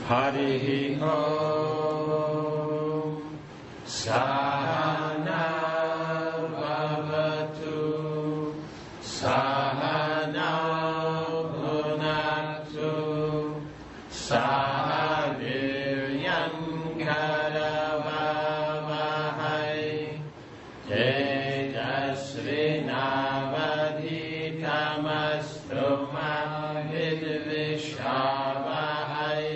Harihi Om. Sahana Bhavatu. Sahana Bhunaktu. Sahaviryam Karavavahai. Tejasvinavadhitamastu ma vidvishavahai.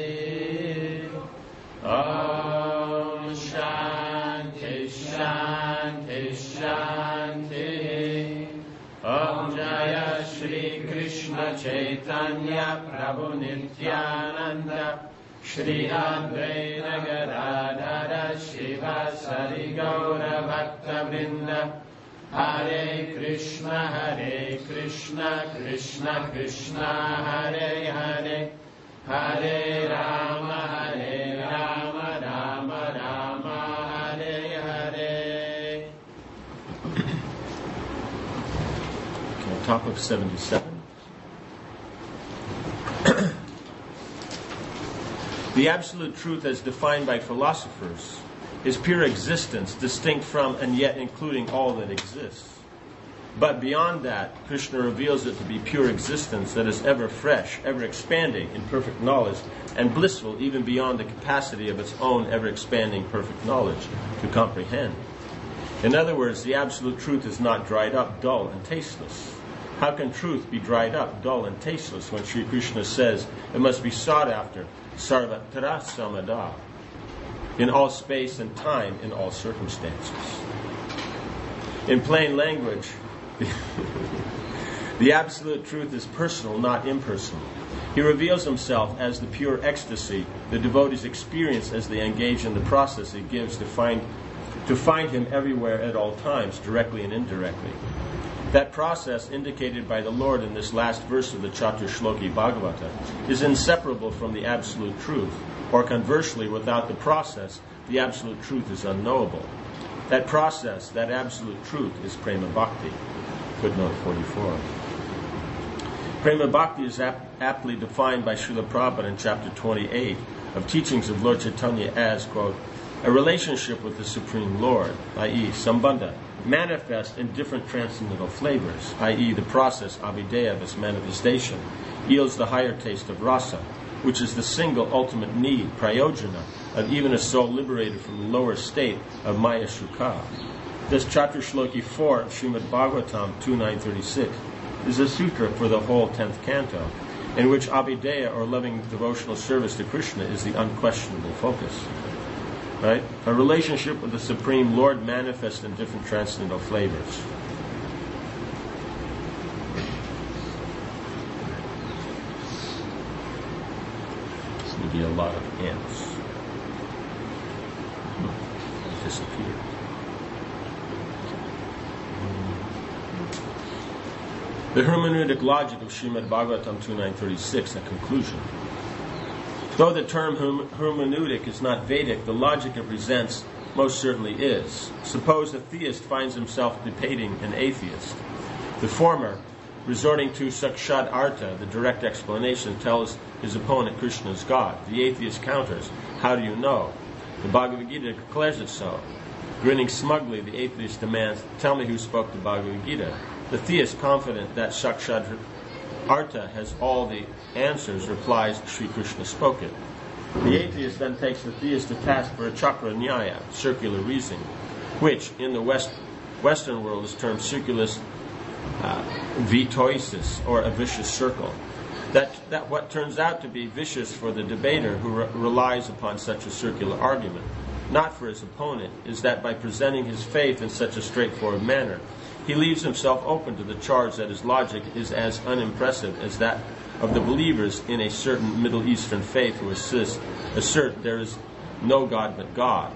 Om Shanti Shanti Shanti. Om Jaya Shri Krishna Chaitanya Prabhu Nityananda Shri Advaita Gadadhara Shivasari Gaura Bhakta Vrinda. Hare Krishna Krishna Krishna Hare Hare, Hare Rama Rama Rama Hare Hare. Okay, top of 77. The absolute truth as defined by philosophers is pure existence, distinct from and yet including all that exists. But beyond that, Krishna reveals it to be pure existence that is ever fresh, ever expanding in perfect knowledge, and blissful even beyond the capacity of its own ever-expanding perfect knowledge to comprehend. In other words, the absolute truth is not dried up, dull, and tasteless. How can truth be dried up, dull, and tasteless when Sri Krishna says it must be sought after, sarvatra samada, in all space and time, in all circumstances? In plain language, the absolute truth is personal, not impersonal. He reveals himself as the pure ecstasy the devotees experience as they engage in the process he gives to find him everywhere at all times, directly and indirectly. That process, indicated by the Lord in this last verse of the Chaturshloki Bhagavata, is inseparable from the absolute truth, or conversely, without the process, the absolute truth is unknowable. That process, that absolute truth, is Prema Bhakti. Footnote 44. Prema Bhakti is aptly defined by Srila Prabhupada in chapter 28 of Teachings of Lord Chaitanya as, quote, a relationship with the Supreme Lord, i.e. Sambandha, manifest in different transcendental flavors, i.e. the process avideya of its manifestation, yields the higher taste of rasa, which is the single ultimate need, prayojana, of even a soul liberated from the lower state of maya shuka. This Chaturshloki 4 of Srimad Bhagavatam 2.936 is a sutra for the whole 10th canto, in which avideya, or loving devotional service to Krishna, is the unquestionable focus. Right? A relationship with the Supreme Lord manifests in different transcendental flavors. There's going to be a lot of ants. Disappear. The hermeneutic logic of Srimad Bhagavatam 2.936, a conclusion. Though the term hermeneutic is not Vedic, the logic it presents most certainly is. Suppose a theist finds himself debating an atheist. The former, resorting to sakshat artha, the direct explanation, tells his opponent Krishna is God. The atheist counters, how do you know? The Bhagavad Gita declares it so. Grinning smugly, the atheist demands, tell me who spoke the Bhagavad Gita. The theist, confident that sakshat artha has all the answers, replies, Sri Krishna spoke it. The atheist then takes the theist to task for a chakra nyaya, circular reasoning, which in the Western world is termed circulus vitoisis, or a vicious circle. That what turns out to be vicious for the debater who relies upon such a circular argument, not for his opponent, is that by presenting his faith in such a straightforward manner, he leaves himself open to the charge that his logic is as unimpressive as that of the believers in a certain Middle Eastern faith who assert there is no God but God.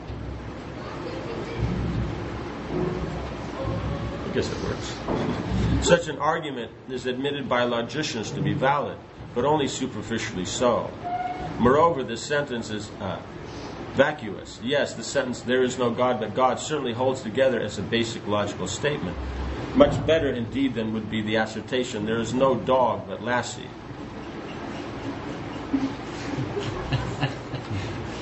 I guess it works. Such an argument is admitted by logicians to be valid, but only superficially so. Moreover, this sentence is vacuous. Yes, the sentence, there is no God but God, certainly holds together as a basic logical statement. Much better indeed than would be the assertion, there is no dog but Lassie.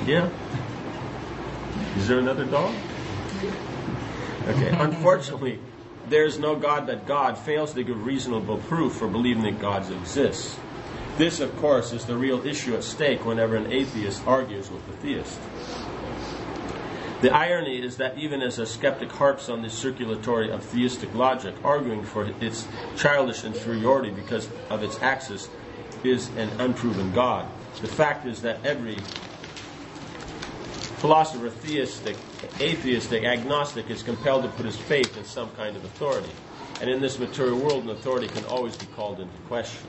Yeah? Is there another dog? Okay. Unfortunately, there is no God that God fails to give reasonable proof for believing that God exists. This, of course, is the real issue at stake whenever an atheist argues with a theist. The irony is that even as a skeptic harps on the circulatory of theistic logic, arguing for its childish inferiority because of its axis is an unproven God, the fact is that every philosopher, theistic, atheistic, agnostic, is compelled to put his faith in some kind of authority. And in this material world, an authority can always be called into question.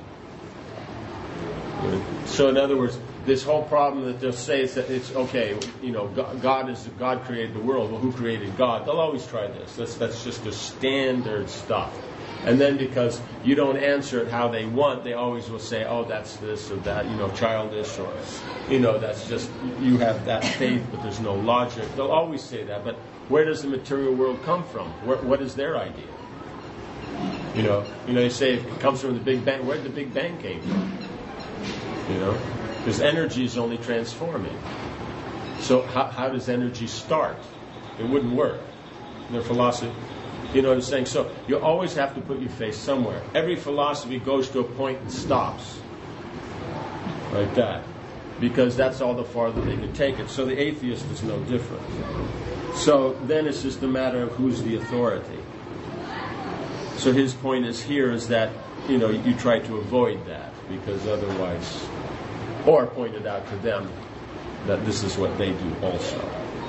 So in other words, this whole problem that they'll say is that it's okay, God created the world. Well, who created God? They'll always try this. That's just the standard stuff. And then because you don't answer it how they want, they always will say, oh, that's this or that, childish, or, that's just, you have that faith, but there's no logic. They'll always say that. But where does the material world come from? What is their idea? They say it comes from the Big Bang. Where did the Big Bang came from? Because energy is only transforming. So how does energy start? It wouldn't work. Their philosophy, you know what I'm saying? So you always have to put your faith somewhere. Every philosophy goes to a point and stops. Like that. Because that's all the farther they can take it. So the atheist is no different. So then it's just a matter of who's the authority. So his point is that, you try to avoid that. Because otherwise, or point it out to them that this is what they do also.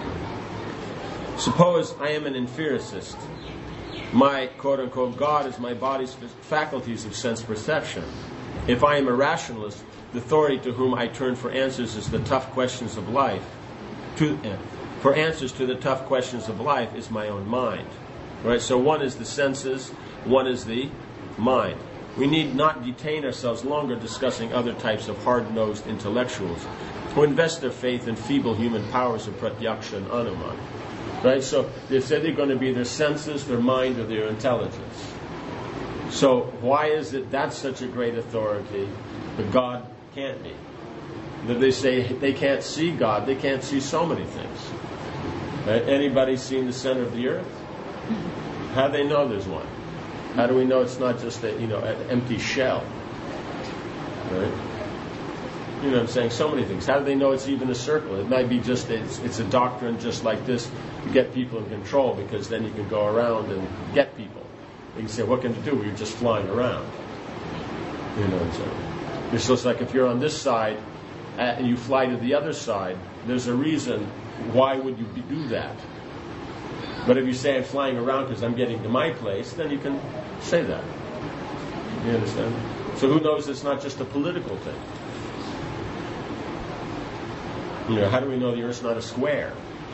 Suppose I am an empiricist. My quote-unquote God is my body's faculties of sense perception. If I am a rationalist, the authority to whom I turn for answers is the tough questions of life. For answers to the tough questions of life is my own mind. Right? So one is the senses, one is the mind. We need not detain ourselves longer discussing other types of hard-nosed intellectuals who invest their faith in feeble human powers of pratyaksha and anuman. Right? So they said they're going to be their senses, their mind, or their intelligence. So why is it that's such a great authority, but God can't be? That they say they can't see God, they can't see so many things. Right? Anybody seen the center of the earth? How do they know there's one? How do we know it's not just an empty shell? Right? You know what I'm saying? So many things. How do they know it's even a circle? It might be just it's a doctrine just like this to get people in control, because then you can go around and get people. You can say, what can you do? You're just flying around. You know what I'm saying? It's just like if you're on this side and you fly to the other side, there's a reason why would you do that. But if you say I'm flying around because I'm getting to my place, then you can say that. You understand? So who knows it's not just a political thing? How do we know the Earth's not a square?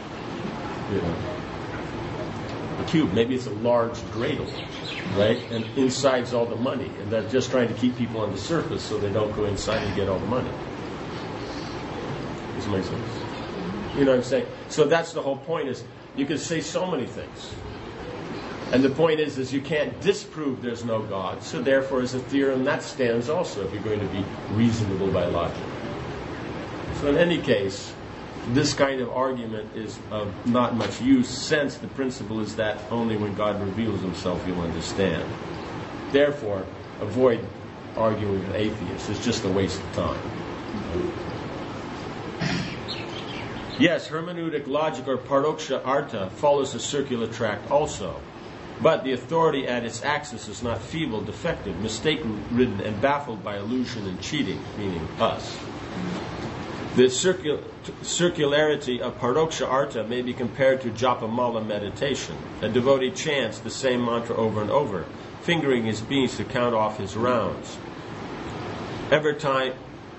A cube. Maybe it's a large dreidel, right? And inside's all the money. And they're just trying to keep people on the surface so they don't go inside and get all the money. Does that make sense? You know what I'm saying? So that's the whole point is, you can say so many things. And the point is you can't disprove there's no God. So therefore, as a theorem, that stands also if you're going to be reasonable by logic. So in any case, this kind of argument is of not much use, since the principle is that only when God reveals himself you'll understand. Therefore, avoid arguing with atheists. It's just a waste of time. Yes, hermeneutic logic or paroksha artha follows a circular tract also. But the authority at its axis is not feeble, defective, mistake-ridden, and baffled by illusion and cheating, meaning us. The circularity of paroksha artha may be compared to japamala meditation. A devotee chants the same mantra over and over, fingering his beads to count off his rounds. Every time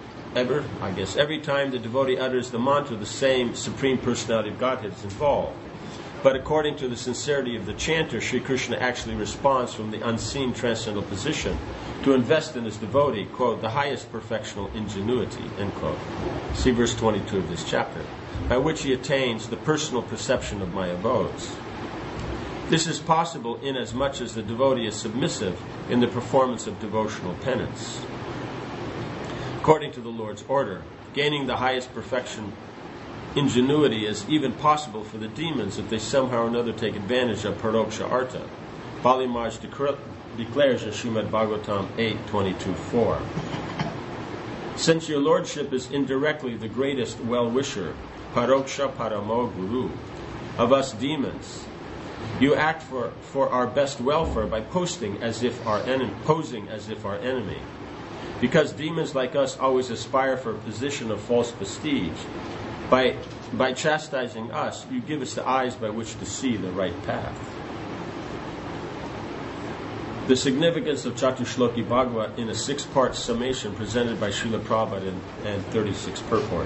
the devotee utters the mantra, the same Supreme Personality of Godhead is involved. But according to the sincerity of the chanter, Sri Krishna actually responds from the unseen transcendental position to invest in his devotee, quote, the highest perfectional ingenuity, end quote. See verse 22 of this chapter, by which he attains the personal perception of my abodes. This is possible inasmuch as the devotee is submissive in the performance of devotional penance. According to the Lord's order, gaining the highest perfection ingenuity as even possible for the demons if they somehow or another take advantage of Paroksha Artha. Pali Maharaj declares in Srimad Bhagavatam 8:22-4. Since your lordship is indirectly the greatest well-wisher, Paroksha Paramo Guru, of us demons, you act for our best welfare by posing as if our enemy. Because demons like us always aspire for a position of false prestige, by chastising us, you give us the eyes by which to see the right path. The significance of Chatushloki Bhagavad in a 6-part summation presented by Srila Prabhupada and 36 purport.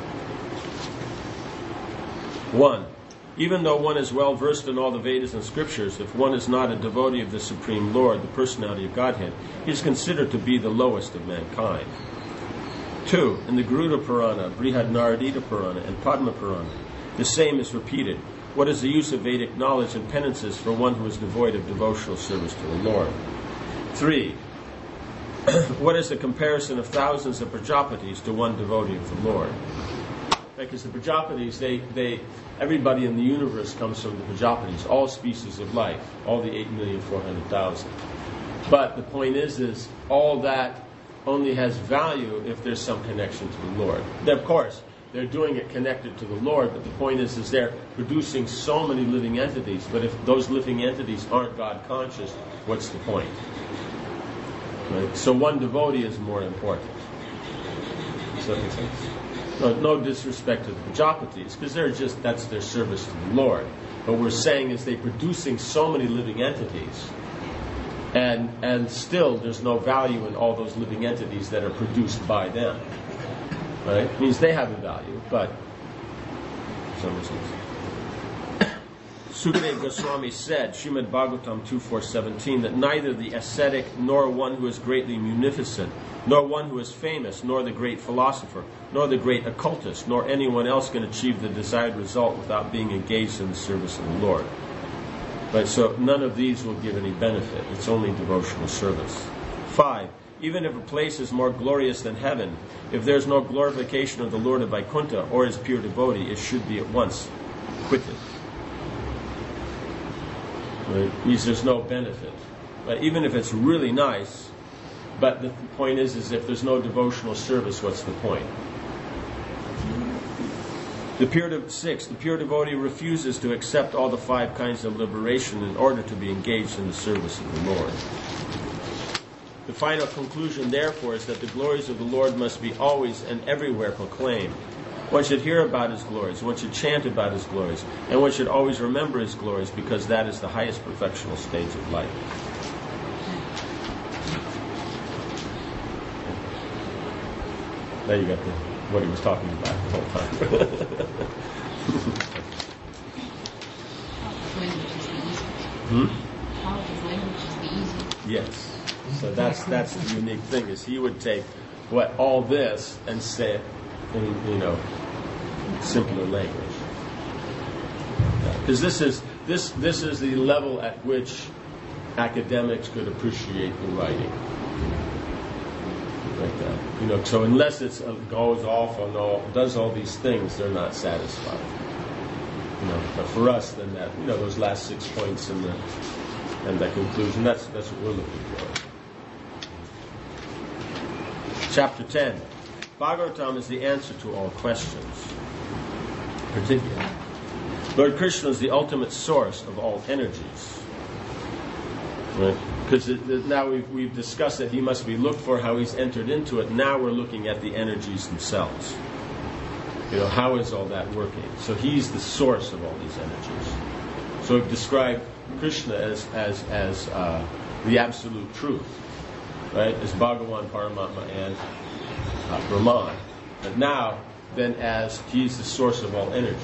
1. Even though one is well versed in all the Vedas and scriptures, if one is not a devotee of the Supreme Lord, the personality of Godhead, he is considered to be the lowest of mankind. 2. In the Garuda Purana, Brihad Naradita Purana, and Padma Purana, the same is repeated. What is the use of Vedic knowledge and penances for one who is devoid of devotional service to the Lord? 3. What is the comparison of thousands of Prajapatis to one devotee of the Lord? Because the Prajapatis, everybody in the universe comes from the Prajapatis, all species of life, all the 8,400,000. But the point is all that only has value if there's some connection to the Lord. Then, of course, they're doing it connected to the Lord, but the point is they're producing so many living entities, but if those living entities aren't God conscious, what's the point? Right? So one devotee is more important. Does that make sense? No disrespect to the Prajapatis, because that's their service to the Lord. But we're saying is they're producing so many living entities, and still there's no value in all those living entities that are produced by them. Right? It means they have a value, but for some reasons. Sukadeva Goswami said, Srimad Bhagavatam 2.4.17, that neither the ascetic, nor one who is greatly munificent, nor one who is famous, nor the great philosopher, nor the great occultist, nor anyone else can achieve the desired result without being engaged in the service of the Lord. Right? So none of these will give any benefit. It's only devotional service. 5. Even if a place is more glorious than heaven, if there's no glorification of the Lord of Vaikuntha or his pure devotee, it should be at once quitted. Right? Means there's no benefit. But even if it's really nice, but the point is if there's no devotional service, what's the point? The pure devotee refuses to accept all the 5 kinds of liberation in order to be engaged in the service of the Lord. The final conclusion, therefore, is that the glories of the Lord must be always and everywhere proclaimed. One should hear about his glories, one should chant about his glories, and one should always remember his glories, because that is the highest perfectional stage of life. Now you got what he was talking about the whole time. How does language be easy? Yes. So that's the unique thing, is he would take all this and say it in simpler language. Because this is the level at which academics could appreciate the writing. Like that. So unless it goes off and does all these things, they're not satisfied. But for us, then that those last 6 points and that conclusion, that's what we're looking for. Chapter 10. Bhagavatam is the answer to all questions. Particularly, Lord Krishna is the ultimate source of all energies. Right? Because now we've discussed that he must be looked for, how he's entered into it. Now we're looking at the energies themselves. How is all that working? So he's the source of all these energies. So we've described Krishna as the absolute truth, right? As Bhagavan, Paramatma, and Brahman. But now, then, as he's the source of all energies.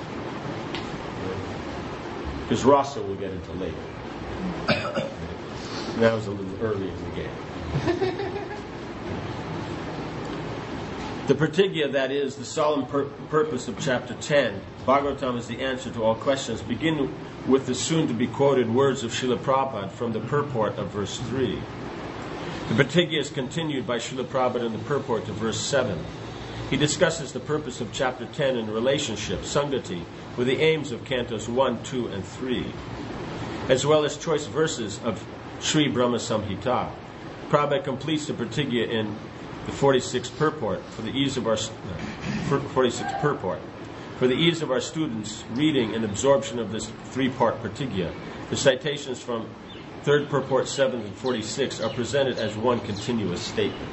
Because Rasa we'll get into later. That was a little early in the game. The Pratigya, that is, the solemn purpose of Chapter 10, Bhagavatam is the answer to all questions, begin with the soon-to-be-quoted words of Srila Prabhupada from the purport of verse 3. The Pratigya is continued by Srila Prabhupada in the purport to verse 7. He discusses the purpose of chapter 10 in relationship, Sangati, with the aims of cantos 1, 2, and 3, as well as choice verses of Sri Brahma Samhita. Prabhupada completes the Pratigya in the 46th purport for the ease of our 46th purport. For the ease of our students' reading and absorption of this three-part Pratigya, the citations from 3rd purport 7 and 46 are presented as one continuous statement.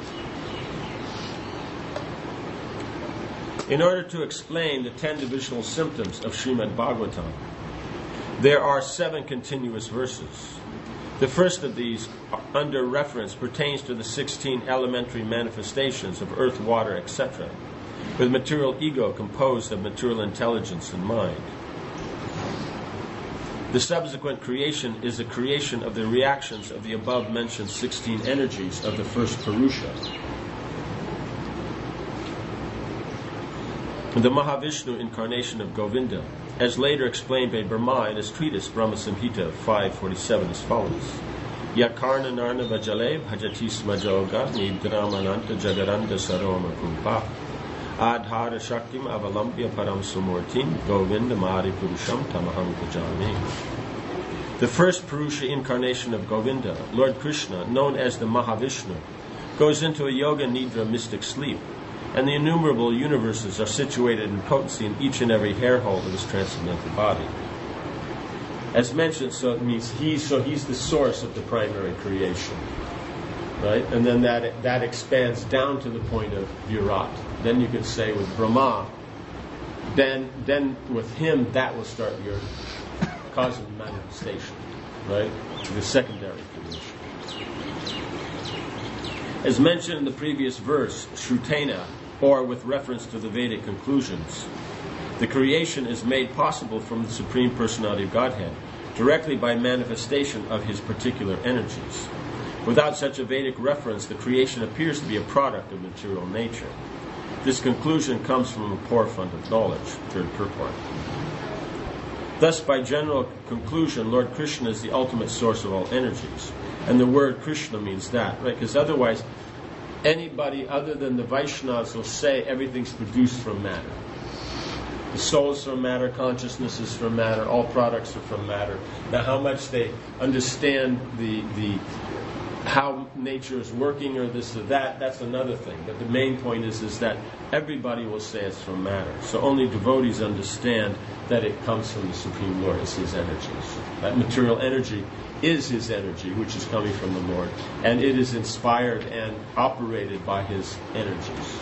In order to explain the 10 divisional symptoms of Srimad Bhagavatam, there are 7 continuous verses. The first of these, under reference, pertains to the 16 elementary manifestations of earth, water, etc., with material ego composed of material intelligence and mind. The subsequent creation is a creation of the reactions of the above-mentioned 16 energies of the first Purusha. The Mahavishnu incarnation of Govinda, as later explained by Brahma in his treatise Brahma Samhita 547 as follows. Yakarna narna vajale bhajati smajoga nidramananta jagaranda saroma kumpa adhara shaktim avalampya param sumurtim Govinda mari purusham tamaham bhajami. The first Purusha incarnation of Govinda, Lord Krishna, known as the Mahavishnu, goes into a yoga nidra mystic sleep, and the innumerable universes are situated in potency in each and every hair hole of his transcendental body. As mentioned, so it means he's the source of the primary creation, right? And then that expands down to the point of Virat. Then you could say with Brahma, then with him that will start your causal manifestation, right? The secondary creation. As mentioned in the previous verse, Shrutena, or with reference to the Vedic conclusions, the creation is made possible from the Supreme Personality of Godhead, directly by manifestation of his particular energies. Without such a Vedic reference, the creation appears to be a product of material nature. This conclusion comes from a poor fund of knowledge, 3rd purport. Thus, by general conclusion, Lord Krishna is the ultimate source of all energies. And the word Krishna means that, right? Because otherwise, anybody other than the Vaishnavas will say everything's produced from matter. The soul is from matter, consciousness is from matter, all products are from matter. Now, how much they understand the how nature is working or this or that, that's another thing. But the main point is that everybody will say it's from matter. So only devotees understand that it comes from the Supreme Lord as his energies. That material energy is his energy, which is coming from the Lord, and it is inspired and operated by his energies.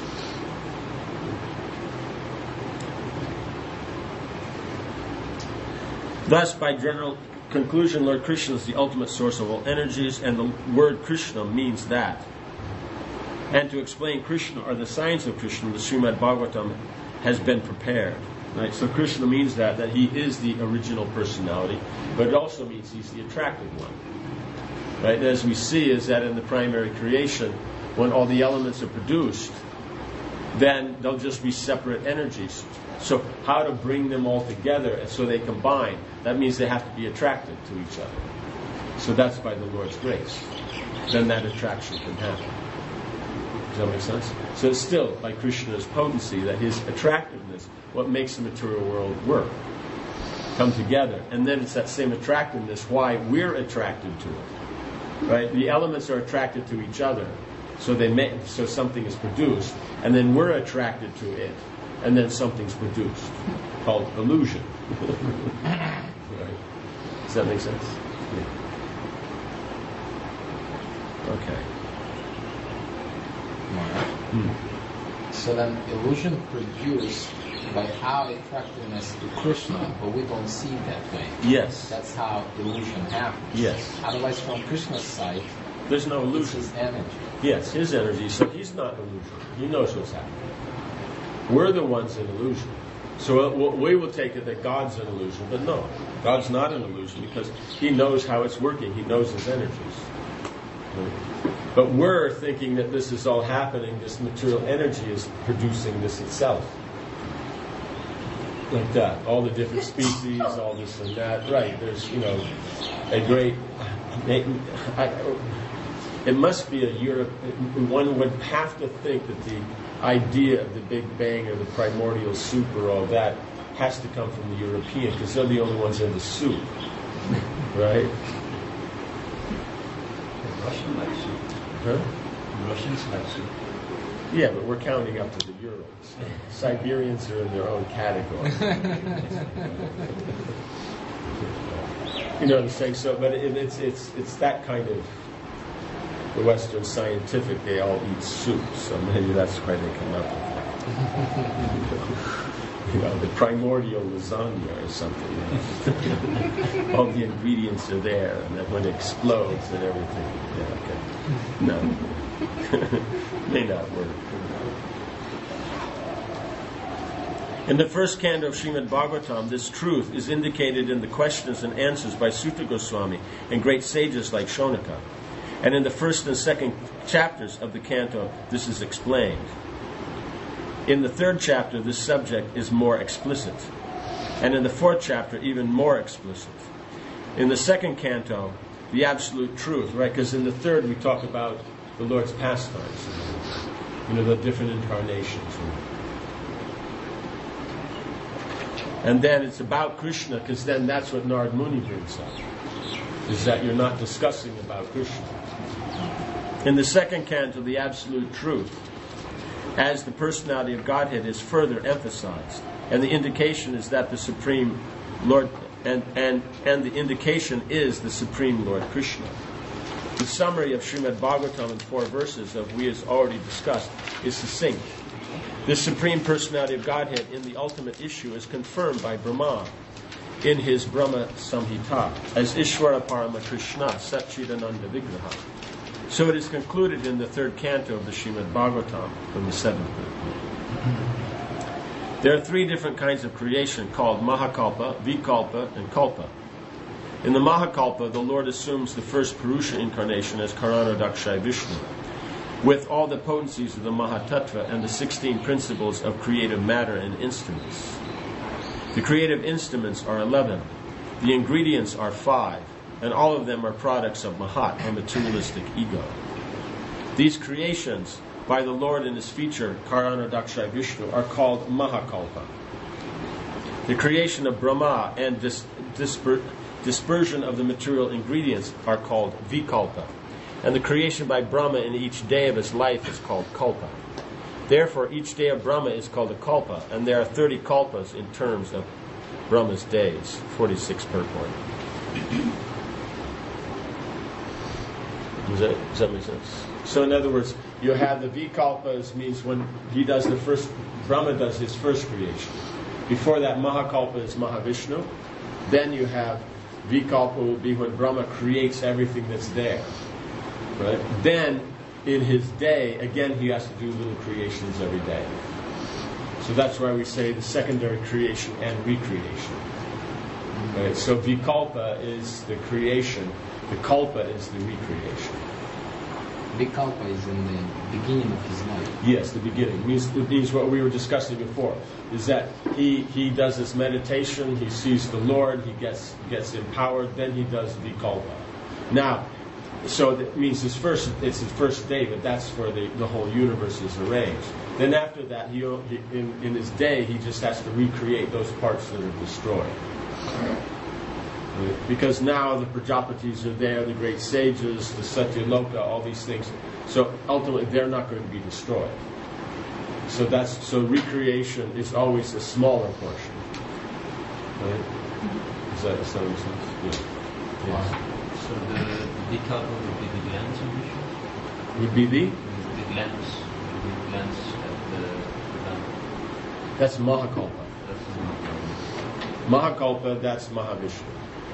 Thus, by general conclusion, Lord Krishna is the ultimate source of all energies, and the word Krishna means that. And to explain Krishna, or the signs of Krishna, the Srimad Bhagavatam has been prepared. Right? So Krishna means that he is the original personality, but it also means he's the attractive one. Right? As we see is that in the primary creation, when all the elements are produced, then they'll just be separate energies. So how to bring them all together and so they combine, that means they have to be attracted to each other. So that's by the Lord's grace. Then that attraction can happen. Does that make sense? So it's still by Krishna's potency, that his attractiveness, what makes the material world work, come together. And then it's that same attractiveness why we're attracted to it. Right? The elements are attracted to each other. So so something is produced, and then we're attracted to it, and then something's produced, called illusion. Right? Does that make sense? Yeah. Okay. So then illusion produced by our attractiveness to Krishna, but we don't see it that way. Yes. That's how illusion happens. Yes. Otherwise, from Krishna's side, there's no illusion. It's his energy. Yes, his energy. So he's not illusion. He knows what's happening. We're the ones in illusion. So we will take it that God's an illusion, but no, God's not an illusion because he knows how it's working. He knows his energies. But we're thinking that this is all happening, this material energy is producing this itself. Like that. All the different species, all this and that. Right, there's, a great... it must be a Europe... One would have to think that the idea of the Big Bang or the primordial soup or all that has to come from the European, because they're the only ones in the soup, right? The Russian like soup. Huh? The Russians like soup. Yeah, but we're counting up to the Urals. Siberians are in their own category. You know what I'm saying? So, but it's that kind of the Western scientific. They all eat soup, so maybe that's why they come up with it. You know, the primordial lasagna or something. You know? All the ingredients are there, and then when it explodes and everything. Yeah, okay. No, may not work. In the first canto of Srimad Bhagavatam, this truth is indicated in the questions and answers by Sutta Goswami and great sages like Shonaka. And in the first and second chapters of the canto, this is explained. In the third chapter, this subject is more explicit. And in the fourth chapter, even more explicit. In the second canto, the absolute truth, right? Because in the third, we talk about the Lord's pastimes. You know, the different incarnations. And then it's about Krishna, because then that's what Narad Muni brings up, is that you're not discussing about Krishna. In the second canto, the absolute truth, as the personality of Godhead is further emphasized, and the indication is that the Supreme Lord, and the indication is the Supreme Lord Krishna. The summary of Srimad Bhagavatam in 4 verses, of we as already discussed, is succinct. This Supreme Personality of Godhead in the ultimate issue is confirmed by Brahma in his Brahma Samhita as Ishvara Parama Krishna Satchidananda Vigraha. So it is concluded in the third canto of the Srimad Bhagavatam from the 7th book. There are 3 different kinds of creation called Mahakalpa, Vikalpa, and Kalpa. In the Mahakalpa, the Lord assumes the first Purusha incarnation as Karanodakshai Vishnu, with all the potencies of the Mahatattva and the 16 principles of creative matter and instruments. The creative instruments are 11. The ingredients are 5, and all of them are products of Mahat, or materialistic ego. These creations, by the Lord in his feature, Karanodakshai Vishnu, are called Mahakalpa. The creation of Brahma and dispersion of the material ingredients are called Vikalpa. And the creation by Brahma in each day of his life is called Kalpa. Therefore, each day of Brahma is called a Kalpa, and there are 30 Kalpas in terms of Brahma's days, 46 purport. Does that make sense? So in other words, you have the Vikalpas, means when he does the first, Brahma does his first creation. Before that, Mahakalpa is Mahavishnu. Then you have Vikalpa will be when Brahma creates everything that's there. Right? Then, in his day, again, he has to do little creations every day. So that's why we say the secondary creation and recreation. Right? So Vikalpa is the creation, the Kalpa is the recreation. Vikalpa is in the beginning of his life. Yes, the beginning. It means what we were discussing before, is that he does this meditation, he sees the Lord, he gets empowered, then he does Vikalpa. Now, so that means it's his first day, but that's where the whole universe is arranged. Then after that, in his day, he just has to recreate those parts that are destroyed. Because now the Prajapatis are there, the great sages, the Satyaloka, all these things. So ultimately, they're not going to be destroyed. So recreation is always a smaller portion. Right? Does that make sense? Yeah. Wow. So the Vikalpa would be the glands of Vishnu? Would be the glands at the gland. That's Mahakalpa. That's the Mahakalpa, that's Mahavishnu.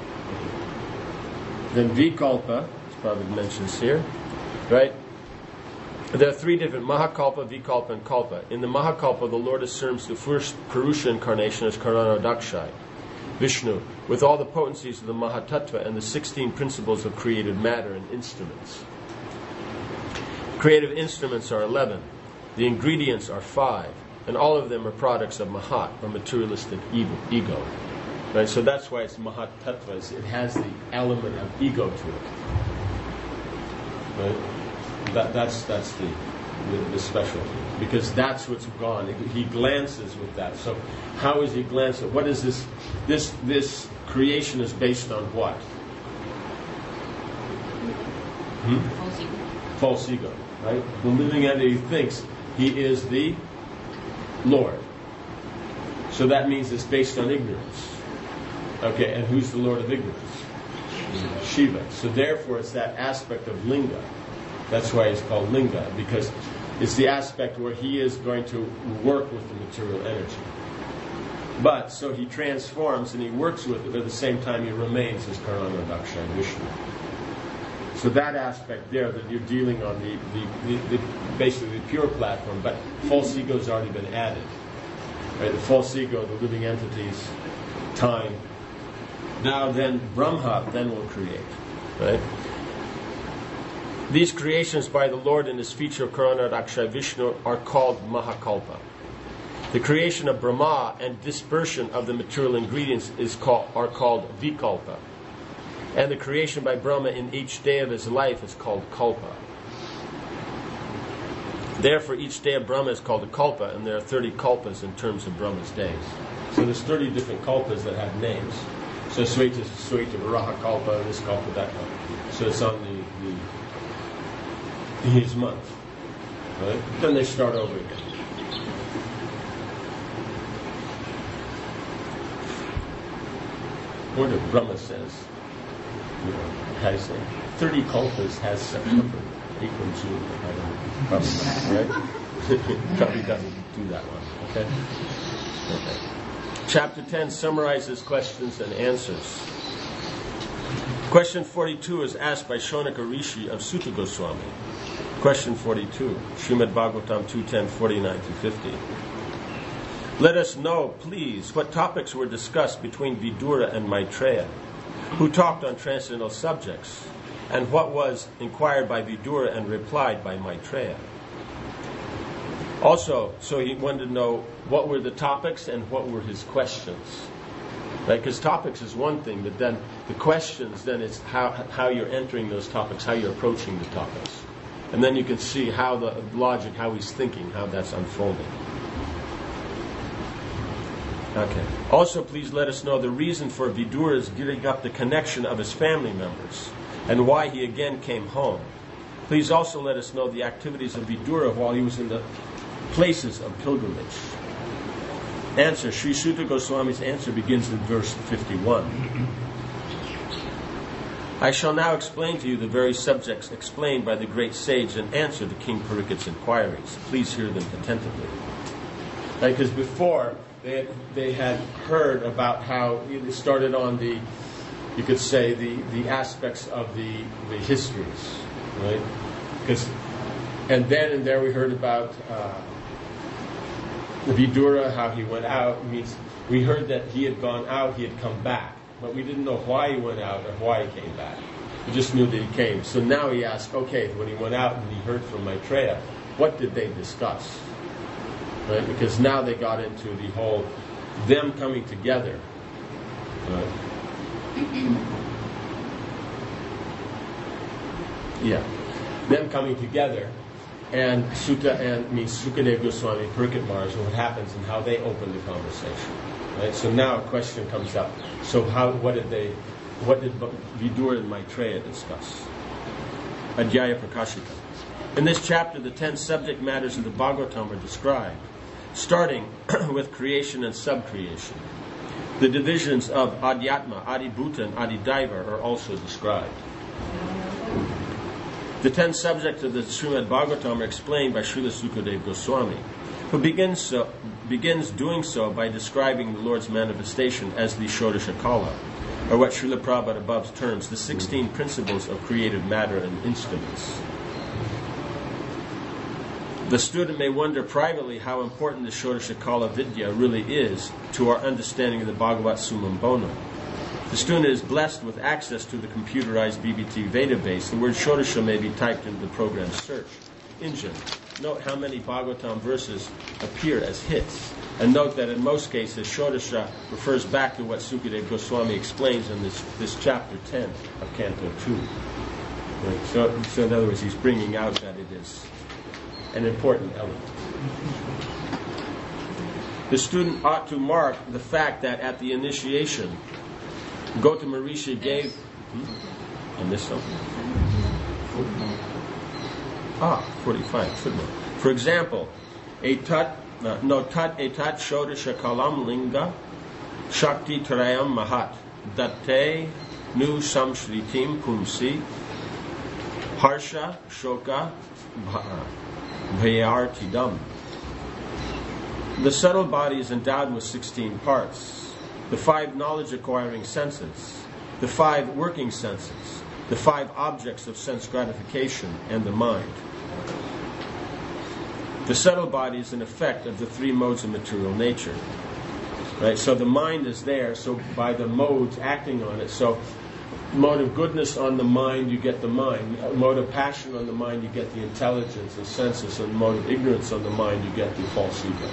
Then Vikalpa, as Prabhupada mentions here, right? There are 3 different Mahakalpa, Vikalpa, and Kalpa. In the Mahakalpa, the Lord assumes the first Purusha incarnation as Karanodakshai Vishnu, with all the potencies of the Mahatattva and the 16 principles of created matter and instruments. Creative instruments are 11. The ingredients are 5, and all of them are products of Mahat, or materialistic ego. Right? So that's why it's Mahatattva. It has the element of ego to it. Right? That's the the specialty, because that's what's gone. He glances with that. So how is he glancing? What is this? This creation is based on what? False ego. False ego, right? The living entity thinks he is the Lord. So that means it's based on ignorance. Okay, and who's the Lord of ignorance? Shiva. So therefore it's that aspect of Linga. That's why it's called Linga, because it's the aspect where he is going to work with the material energy. But, so he transforms and he works with it, but at the same time he remains as Karana Daksha Vishnu. So that aspect there, that you're dealing on the basically the pure platform, but false ego has already been added. Right? The false ego, the living entities, time. Now then, Brahma then will create. Right? These creations by the Lord in his feature of Karana Daksha Vishnu are called Mahakalpa. The creation of Brahma and dispersion of the material ingredients are called Vikalpa. And the creation by Brahma in each day of his life is called Kalpa. Therefore, each day of Brahma is called a Kalpa, and there are 30 Kalpas in terms of Brahma's days. So there's 30 different Kalpas that have names. So Swaita, Varaha Kalpa, this Kalpa, that Kalpa. So it's on his month. Right? Then they start over again. Where Brahma says, has 30 kalpas has September, April, June. I don't know. Probably not, right? Probably doesn't do that one. Okay. Chapter 10 summarizes questions and answers. Question 42 is asked by Shonaka Rishi of Sutta Goswami. Question 42, Srimad Bhagavatam 2.10, 49-50. Let us know, please, what topics were discussed between Vidura and Maitreya, who talked on transcendental subjects, and what was inquired by Vidura and replied by Maitreya. Also, so he wanted to know what were the topics and what were his questions. Right? Because topics is one thing, but then the questions, then it's how you're entering those topics, how you're approaching the topics. And then you can see how the logic, how he's thinking, how that's unfolding. Okay. Also, please let us know the reason for Vidura's giving up the connection of his family members and why he again came home. Please also let us know the activities of Vidura while he was in the places of pilgrimage. Answer. Sri Sutta Goswami's answer begins in verse 51. I shall now explain to you the very subjects explained by the great sage and answer to King Parikshit's inquiries. Please hear them attentively. Because before, they had heard about how it started on you could say, the aspects of the histories, right? And then and there we heard about Vidura, how he went out. Means we heard that he had gone out, he had come back, but we didn't know why he went out or why he came back. We just knew that he came. So now he asked, okay, when he went out and he heard from Maitreya, what did they discuss? Right? Because now they got into the whole them coming together. Right? Yeah, them coming together, and Sukadeva Goswami, Parikshit Maharaj, and what happens and how they open the conversation. Right? So now a question comes up. So what did Vidura and Maitreya discuss? Adhyaya Prakashika. In this chapter, the 10 subject matters of the Bhagavatam are described, starting with creation and subcreation. The divisions of Adhyatma, Adibhuta, and Adidaiva are also described. The 10 subjects of the Srimad Bhagavatam are explained by Srila Sukadeva Goswami, who begins doing so by describing the Lord's manifestation as the Shodasha Kala, or what Srila Prabhupada above terms the 16 principles of created matter and instruments. The student may wonder privately how important the Shodasha Kala Vidya really is to our understanding of the Bhagavat Summam Bonum. The student is blessed with access to the computerized BBT Veda base. The word Shodasha may be typed into the program's search engine. Note how many Bhagavatam verses appear as hits. And note that in most cases, Shodasha refers back to what Sukadeva Goswami explains in this chapter 10 of Canto 2. Right? So in other words, he's bringing out that it is an important element. The student ought to mark the fact that at the initiation, Gautama Rishi gave... I missed something. 45, footnote. For example, tat etat shodasha kalam linga shakti trayam mahat datte nu samshritim pumsi harsha shoka bhayartidam. The subtle body is endowed with 16 parts, the 5 knowledge-acquiring senses, the 5 working senses, the 5 objects of sense gratification, and the mind. The subtle body is an effect of the 3 modes of material nature. Right? So the mind is there, so by the modes acting on it. So mode of goodness on the mind, you get the mind. Mode of passion on the mind, you get the intelligence, the senses. And mode of ignorance on the mind, you get the false ego.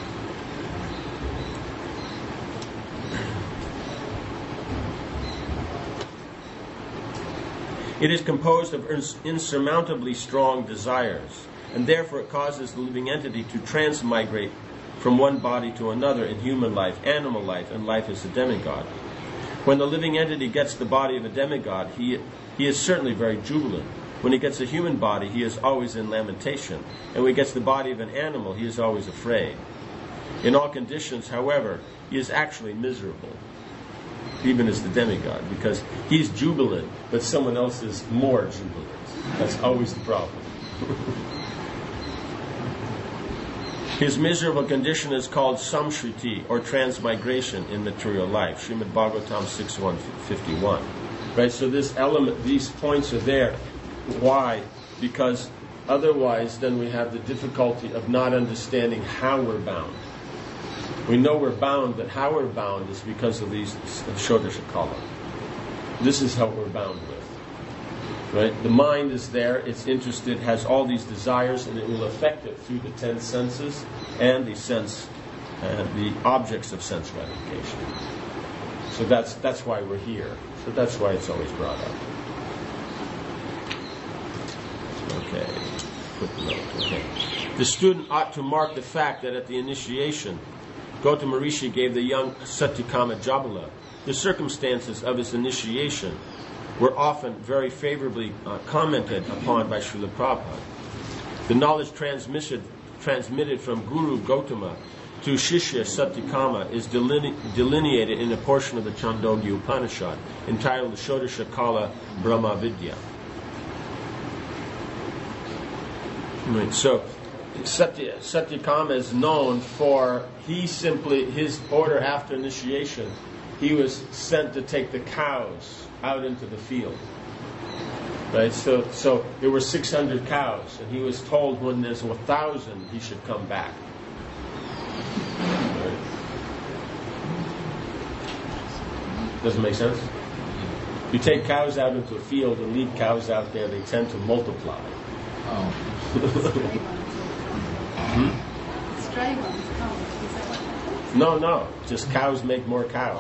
It is composed of insurmountably strong desires, and therefore it causes the living entity to transmigrate from one body to another in human life, animal life, and life as a demigod. When the living entity gets the body of a demigod, he is certainly very jubilant. When he gets a human body, he is always in lamentation, and when he gets the body of an animal, he is always afraid. In all conditions, however, he is actually miserable, even as the demigod, because he's jubilant, but someone else is more jubilant. That's always the problem. His miserable condition is called samshriti, or transmigration in material life. Srimad Bhagavatam 6.151. Right, so this element, these points are there. Why? Because otherwise then we have the difficulty of not understanding how we're bound. We know we're bound, but how we're bound is because of these Shodasha Kala. This is how we're bound with. Right? The mind is there, it's interested, has all these desires, and it will affect it through the 10 senses and the objects of sense gratification. So that's why we're here. So that's why it's always brought up. Okay. Footnote. Okay. The student ought to mark the fact that at the initiation, Gautama Rishi gave the young Satyakama Jabala. The circumstances of his initiation were often very favorably commented upon by Srila Prabhupada. The knowledge transmitted from Guru Gautama to Shishya Satyakama is delineated in a portion of the Chandogya Upanishad entitled the Shodasha Kala Brahma Vidya. Right, so Satyakama is known for, his order after initiation, he was sent to take the cows out into the field. Right? So there were 600 cows, and he was told when there's 1,000, he should come back. Right? Doesn't make sense? You take cows out into a field and leave cows out there, they tend to multiply. Oh. Stray ones come. Is that what happens? No. Just cows make more cows.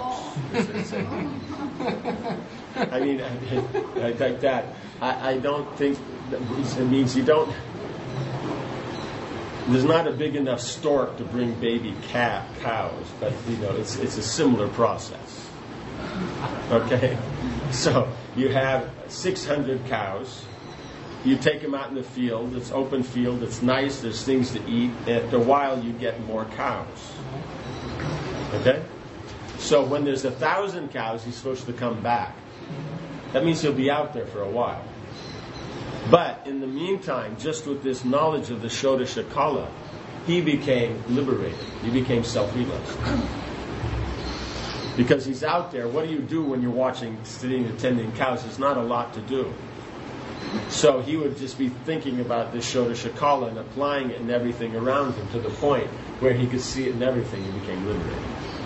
I mean, like that. I don't think it means you don't. There's not a big enough stork to bring baby cows, but it's a similar process. Okay, so you have 600 cows. You take them out in the field. It's open field. It's nice. There's things to eat. After a while, you get more cows. Okay? So when there's 1,000 cows, he's supposed to come back. That means he'll be out there for a while. But in the meantime, just with this knowledge of the Shodasha Kala, he became liberated. He became self-realized. Because he's out there. What do you do when you're sitting and tending cows? There's not a lot to do. So he would just be thinking about this Shodasha Kala and applying it in everything around him to the point where he could see it in everything. He became liberated.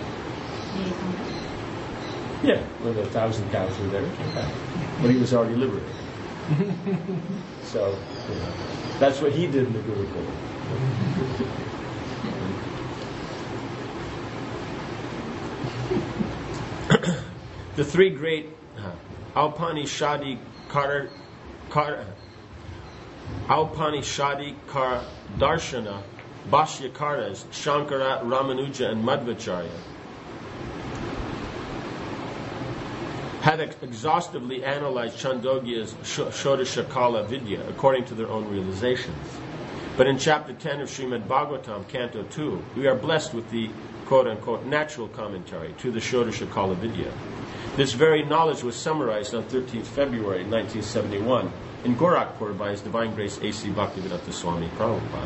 Yeah, when the 1,000 cows were there, he came back. But he was already liberated. So, that's what he did in the Gurukul. The 3 great Upanishadi Aupanishadi Darshana Bhashyakaras Shankara, Ramanuja, and Madhvacharya had exhaustively analyzed Chandogya's Shodashakala Vidya according to their own realizations. But in chapter 10 of Srimad Bhagavatam, Canto 2, we are blessed with the quote-unquote natural commentary to the Shodashakala Vidya. This very knowledge was summarized on 13th February 1971 in Gorakhpur by His Divine Grace A.C. Bhaktivedanta Swami Prabhupada.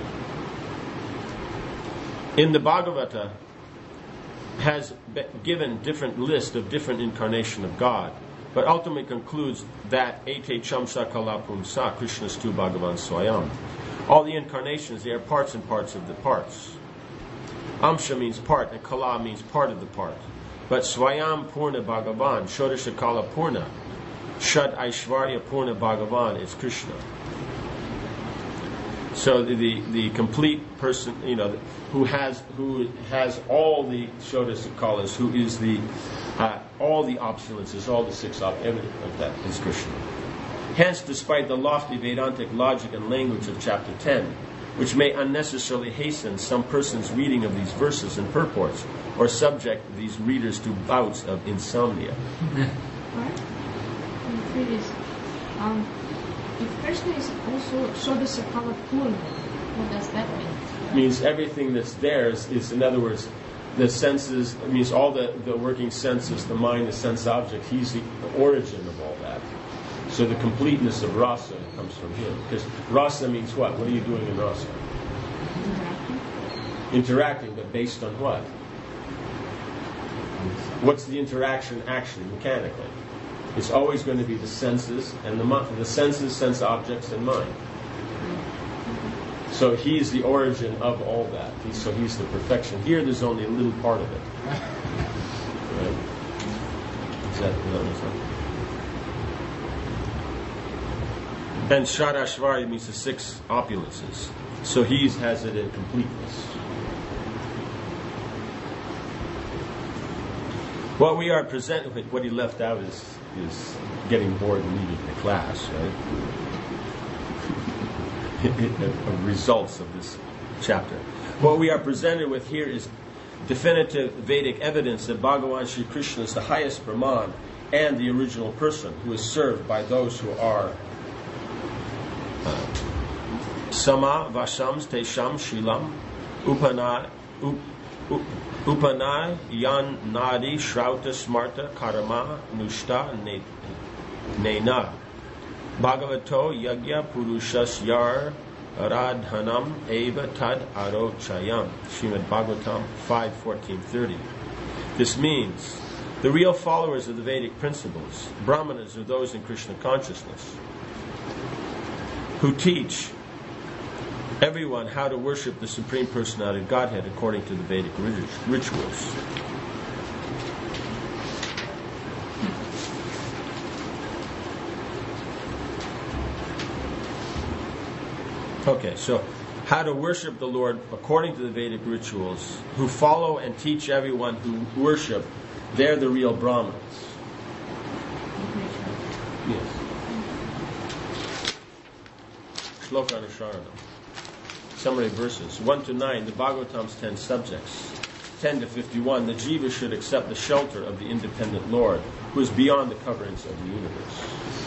In the Bhagavata has given different list of different incarnation of God, but ultimately concludes that Ete Chamsa Kala Pumsa Krishnastu Bhagavan Swayam. All the incarnations, they are parts and parts of the parts. Amsha means part, and Kala means part of the part. But Swayam Purna Bhagavan, Shodashakala Purna, Shad Aishvarya Purna Bhagavan is Krishna. So the complete person, who has all the Shodashakalas, who is all the opulences, all the six everything of that is Krishna. Hence, despite the lofty Vedantic logic and language of chapter 10, which may unnecessarily hasten some person's reading of these verses and purports, or subject these readers to bouts of insomnia. What? If Krishna is also Shodasakala Purna, what does that mean? It means everything that's theirs is, in other words, the senses, it means all the working senses, the mind, the sense object, he's the origin of all that. So the completeness of rasa comes from him. Because rasa means what? What are you doing in rasa? Interacting, but based on what? What's the interaction actually, mechanically? It's always going to be the senses and the senses, sense objects, and mind. So he's the origin of all that. So he's the perfection. Here, there's only a little part of it. Right? Is that and Shadashvarya means the six opulences. So he has it in completeness. What we are presenting with, what he left out is getting bored and leaving the class, right? Results of this chapter. What we are presented with here is definitive Vedic evidence that Bhagavan Sri Krishna is the highest Brahman and the original person who is served by those who are Sama Vashams Tesham Shilam Upanay Yan Nadi Shrauta Smarta Karama Nushta Nena Bhagavato Yagya Purushas Yar Radhanam Eva Tad Aro Chayam Srimad Bhagavatam 5:14-30. This means the real followers of the Vedic principles, Brahmanas, are those in Krishna consciousness who teach everyone how to worship the Supreme Personality of Godhead according to the Vedic rituals. Okay, so how to worship the Lord according to the Vedic rituals, who follow and teach everyone who worship, they're the real Brahmins. Yes. Shloka Anusharana. Summary verses 1-9, the Bhagavatam's 10 subjects. 10-51, the jiva should accept the shelter of the independent Lord, who is beyond the coverings of the universe.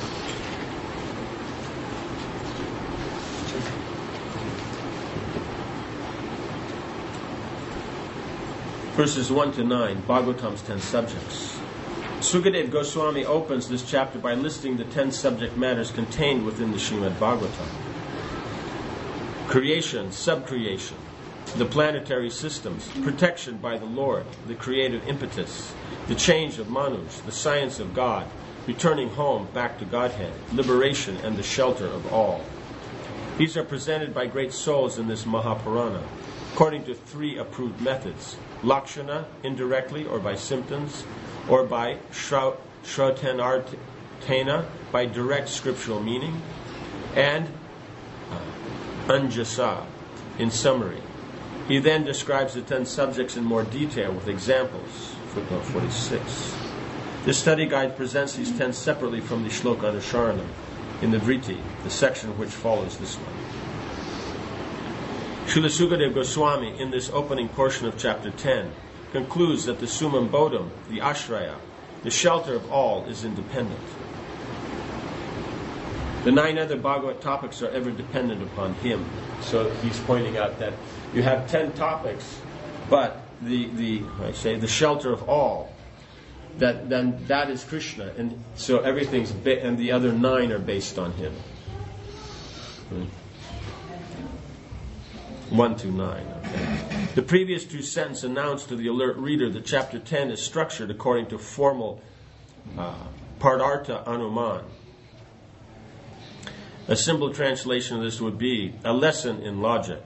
Verses 1-9, Bhagavatam's 10 subjects. Sukadeva Goswami opens this chapter by listing the 10 subject matters contained within the Srimad Bhagavatam. Creation, subcreation, the planetary systems, protection by the Lord, the creative impetus, the change of Manus, the science of God, returning home back to Godhead, liberation and the shelter of all. These are presented by great souls in this Mahapurana, according to 3 approved methods: Lakshana, indirectly or by symptoms, or by Shrotanartena, by direct scriptural meaning, and Anjasa, in summary. He then describes the 10 subjects in more detail with examples. Footnote 46. This study guide presents these 10 separately from the Shloka Anusharana in the Vritti, the section which follows this one. Srila Sukadeva Goswami, in this opening portion of chapter 10, concludes that the Summum Bodham, the Ashraya, the shelter of all, is independent. The 9 other Bhagavad topics are ever dependent upon him. So he's pointing out that you have 10 topics, but the shelter of all, that is Krishna, and so everything's and the other 9 are based on him. 1 to 9. Okay. The previous 2 sentences announced to the alert reader that chapter 10 is structured according to formal Pardartha Anuman. A simple translation of this would be a lesson in logic.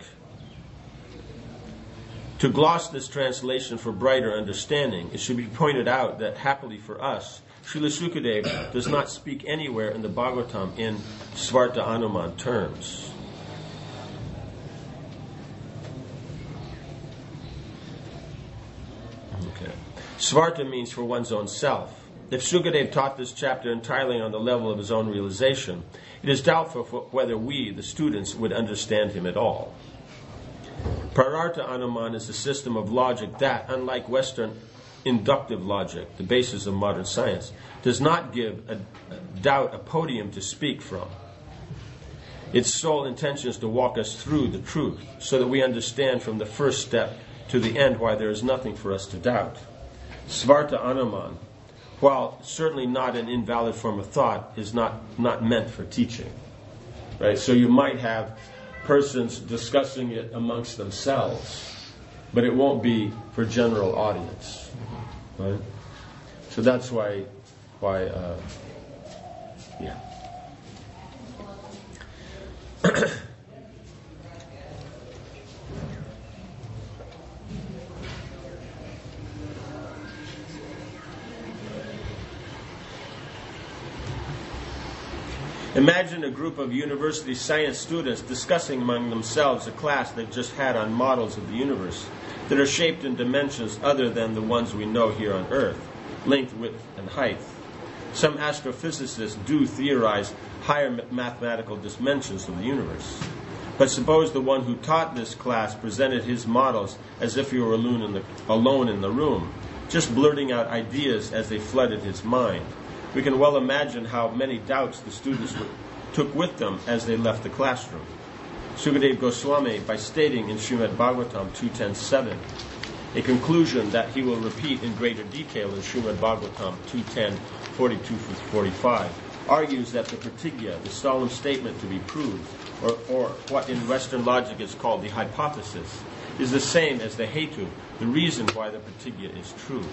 To gloss this translation for brighter understanding, it should be pointed out that, happily for us, Srila Sukadeva does not speak anywhere in the Bhagavatam in Svarta Anuman terms. Okay. Svarta means for one's own self. If Sukadeva taught this chapter entirely on the level of his own realization, it is doubtful whether we, the students, would understand him at all. Parartha Anuman is a system of logic that, unlike Western inductive logic, the basis of modern science, does not give doubt a podium to speak from. Its sole intention is to walk us through the truth, so that we understand from the first step to the end why there is nothing for us to doubt. Svarta Anuman, while certainly not an invalid form of thought, is not meant for teaching. Right? So you might have persons discussing it amongst themselves, but it won't be for general audience. Right? So that's why yeah. Imagine a group of university science students discussing among themselves a class they've just had on models of the universe that are shaped in dimensions other than the ones we know here on Earth, length, width, and height. Some astrophysicists do theorize higher mathematical dimensions of the universe. But suppose the one who taught this class presented his models as if he were alone in the room, just blurting out ideas as they flooded his mind. We can well imagine how many doubts the students took with them as they left the classroom. Sukadeva Goswami, by stating in Srimad Bhagavatam 2.10.7, a conclusion that he will repeat in greater detail in Srimad Bhagavatam 2.10.42-45, argues that the pratigya, the solemn statement to be proved, or what in Western logic is called the hypothesis, is the same as the hetu, the reason why the pratigya is true.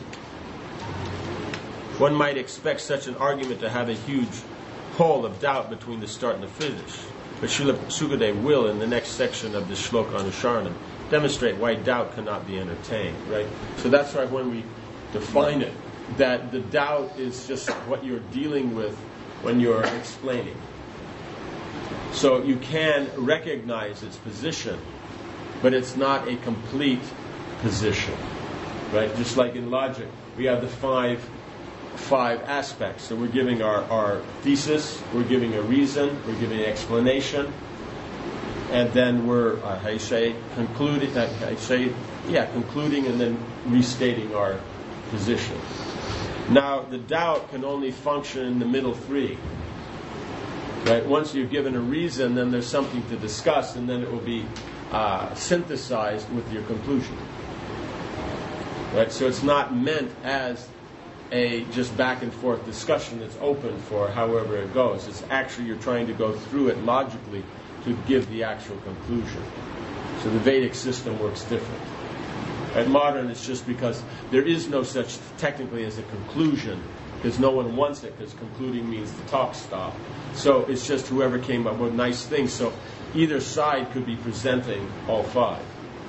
One might expect such an argument to have a huge hole of doubt between the start and the finish. But Srila Sukadeva will, in the next section of the Shloka Anusharanam, demonstrate why doubt cannot be entertained. Right? So that's why when we define it, that the doubt is just what you're dealing with when you're explaining. So you can recognize its position, but it's not a complete position. Right? Just like in logic, we have the five aspects. So we're giving our thesis, we're giving a reason, we're giving an explanation, and then we're concluding and then restating our position. Now the doubt can only function in the middle 3. Right? Once you've given a reason, then there's something to discuss, and then it will be synthesized with your conclusion. Right? So it's not meant as a just back and forth discussion that's open for however it goes. It's actually you're trying to go through it logically to give the actual conclusion. So the Vedic system works different. At modern, it's just because there is no such technically as a conclusion, because no one wants it, because concluding means the talk stop. So it's just whoever came up with nice things. So either side could be presenting all 5.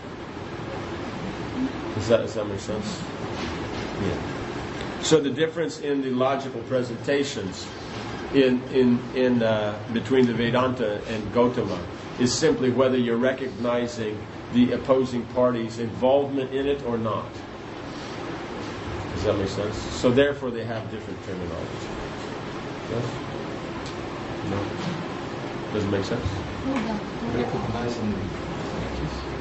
Does that make sense? Yeah. So the difference in the logical presentations in between the Vedanta and Gautama is simply whether you're recognizing the opposing party's involvement in it or not. Does that make sense? So therefore they have different terminology. Yes? No? Does it make sense? Recognizing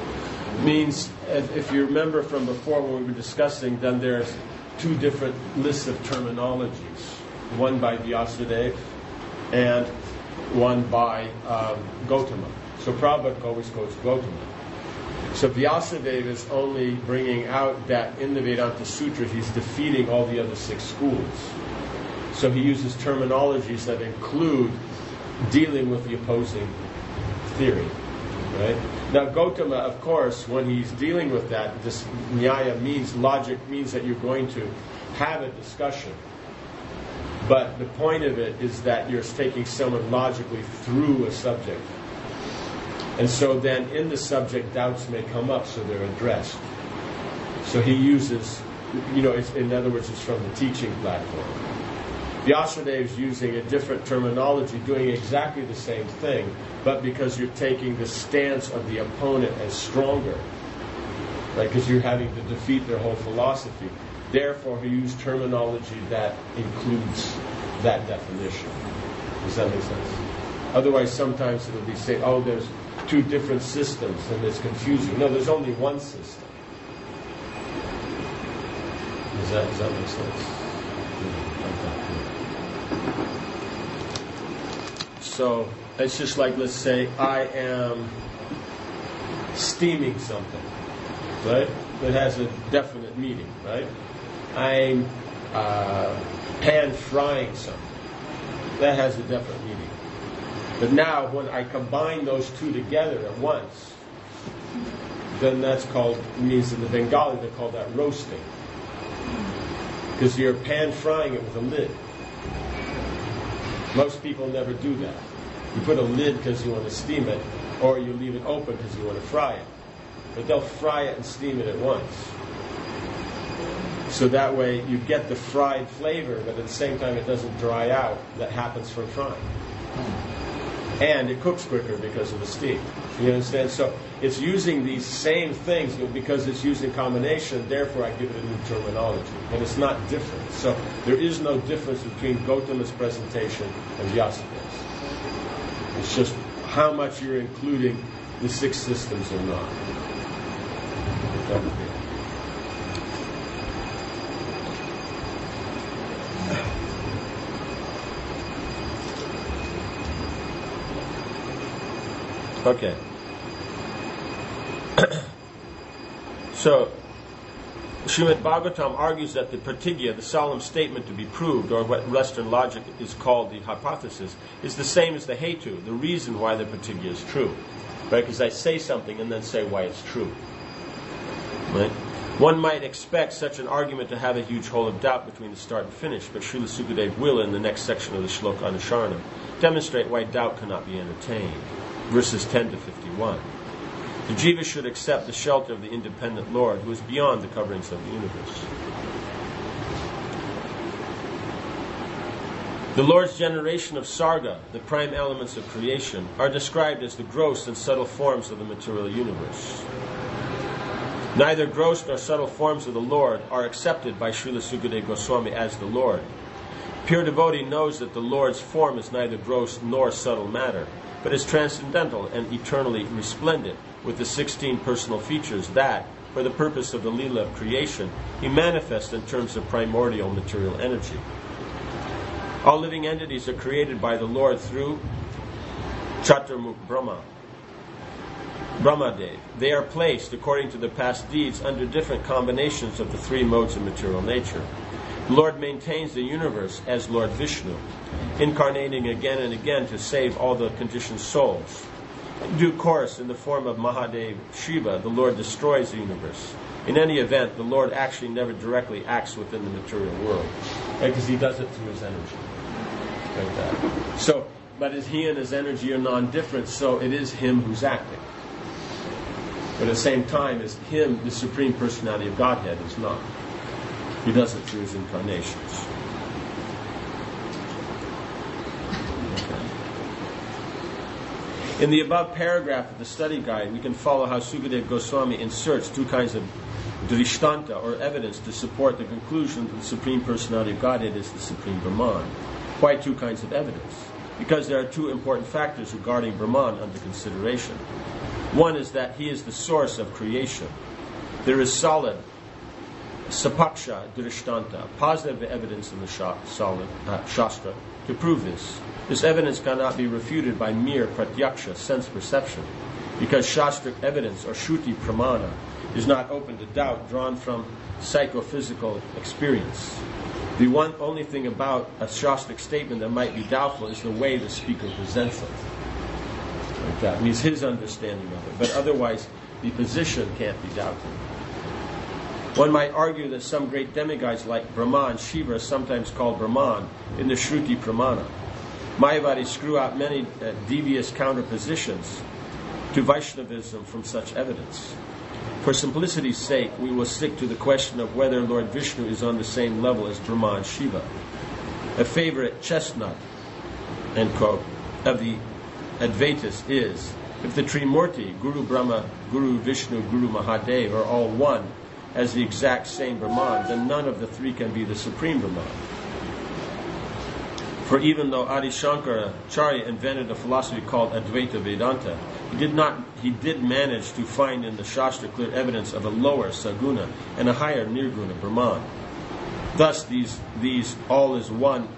means, if you remember from before when we were discussing, then there's two different lists of terminologies. One by Vyasadeva and one by Gautama. So Prabhupada always quotes Gautama. So Vyasadeva is only bringing out that in the Vedanta Sutra he's defeating all the other 6 schools. So he uses terminologies that include dealing with the opposing theory. Right? Now Gautama, of course, when he's dealing with that, this Nyaya means, logic means that you're going to have a discussion. But the point of it is that you're taking someone logically through a subject. And so then in the subject, doubts may come up, so they're addressed. So he uses, in other words, it's from the teaching platform. Vyasadeva is using a different terminology, doing exactly the same thing, but because you're taking the stance of the opponent as stronger, right? Because you're having to defeat their whole philosophy. Therefore, he used terminology that includes that definition. Does that make sense? Otherwise, sometimes it'll be saying, oh, there's 2 different systems, and it's confusing. No, there's only one system. Does that make sense? So, it's just like, let's say, I am steaming something, right? That has a definite meaning, right? I'm pan frying something. That has a definite meaning. But now, when I combine those 2 together at once, then that's means in the Bengali, they call that roasting. Because you're pan frying it with a lid. Most people never do that. You put a lid because you want to steam it, or you leave it open because you want to fry it. But they'll fry it and steam it at once. So that way you get the fried flavor, but at the same time it doesn't dry out. That happens from frying. And it cooks quicker because of the steam. You understand? So it's using these same things, but because it's used in combination, therefore I give it a new terminology. And it's not different. So there is no difference between Gautama's presentation and Vyasadev's. It's just how much you're including the 6 systems or not. Okay. So, Srimad Bhagavatam argues that the pratigya, the solemn statement to be proved, or what Western logic is called the hypothesis, is the same as the hetu, the reason why the pratigya is true. Right? Because I say something and then say why it's true. Right? One might expect such an argument to have a huge hole of doubt between the start and finish, but Srila Sukadeva will, in the next section of the Shloka Anusharanam, demonstrate why doubt cannot be entertained. Verses 10 to 51. The jiva should accept the shelter of the independent Lord, who is beyond the coverings of the universe. The Lord's generation of sarga, the prime elements of creation, are described as the gross and subtle forms of the material universe. Neither gross nor subtle forms of the Lord are accepted by Srila Sukadeva Goswami as the Lord. Pure devotee knows that the Lord's form is neither gross nor subtle matter, but is transcendental and eternally resplendent with the 16 personal features that, for the purpose of the Leela of creation, he manifests in terms of primordial material energy. All living entities are created by the Lord through Chaturmukh Brahmadev. They are placed, according to their past deeds, under different combinations of the 3 modes of material nature. The Lord maintains the universe as Lord Vishnu, incarnating again and again to save all the conditioned souls. In due course, in the form of Mahadev Shiva, the Lord destroys the universe. In any event, the Lord actually never directly acts within the material world, because he does it through his energy. Like that. So, but he and his energy are non-different, so it is him who's acting. But at the same time, it's him, the Supreme Personality of Godhead, is not. He does it through his incarnations. In the above paragraph of the study guide, we can follow how Sukadeva Goswami inserts 2 kinds of drishtanta, or evidence, to support the conclusion that the Supreme Personality of Godhead is the Supreme Brahman. Why 2 kinds of evidence? Because there are 2 important factors regarding Brahman under consideration. One is that he is the source of creation. There is solid sapaksha drishtanta, positive evidence in the Shastra to prove this. This evidence cannot be refuted by mere pratyaksha, sense perception, because Shastric evidence, or Shruti pramana, is not open to doubt drawn from psychophysical experience. The only thing about a Shastric statement that might be doubtful is the way the speaker presents it. Like that means his understanding of it, but otherwise the position can't be doubted. One might argue that some great demigods like Brahma and Shiva are sometimes called Brahman in the Shruti Pramana. Mayavadis screw out many devious counterpositions to Vaishnavism from such evidence. For simplicity's sake, we will stick to the question of whether Lord Vishnu is on the same level as Brahma and Shiva. A favorite chestnut, end quote, of the Advaitis is, if the Trimurti, Guru Brahma, Guru Vishnu, Guru Mahadev, are all one as the exact same Brahman, then none of the three can be the supreme Brahman. For even though Adi Shankaracharya invented a philosophy called Advaita Vedanta, he did manage to find in the Shastra clear evidence of a lower Saguna and a higher Nirguna Brahman. Thus, these all is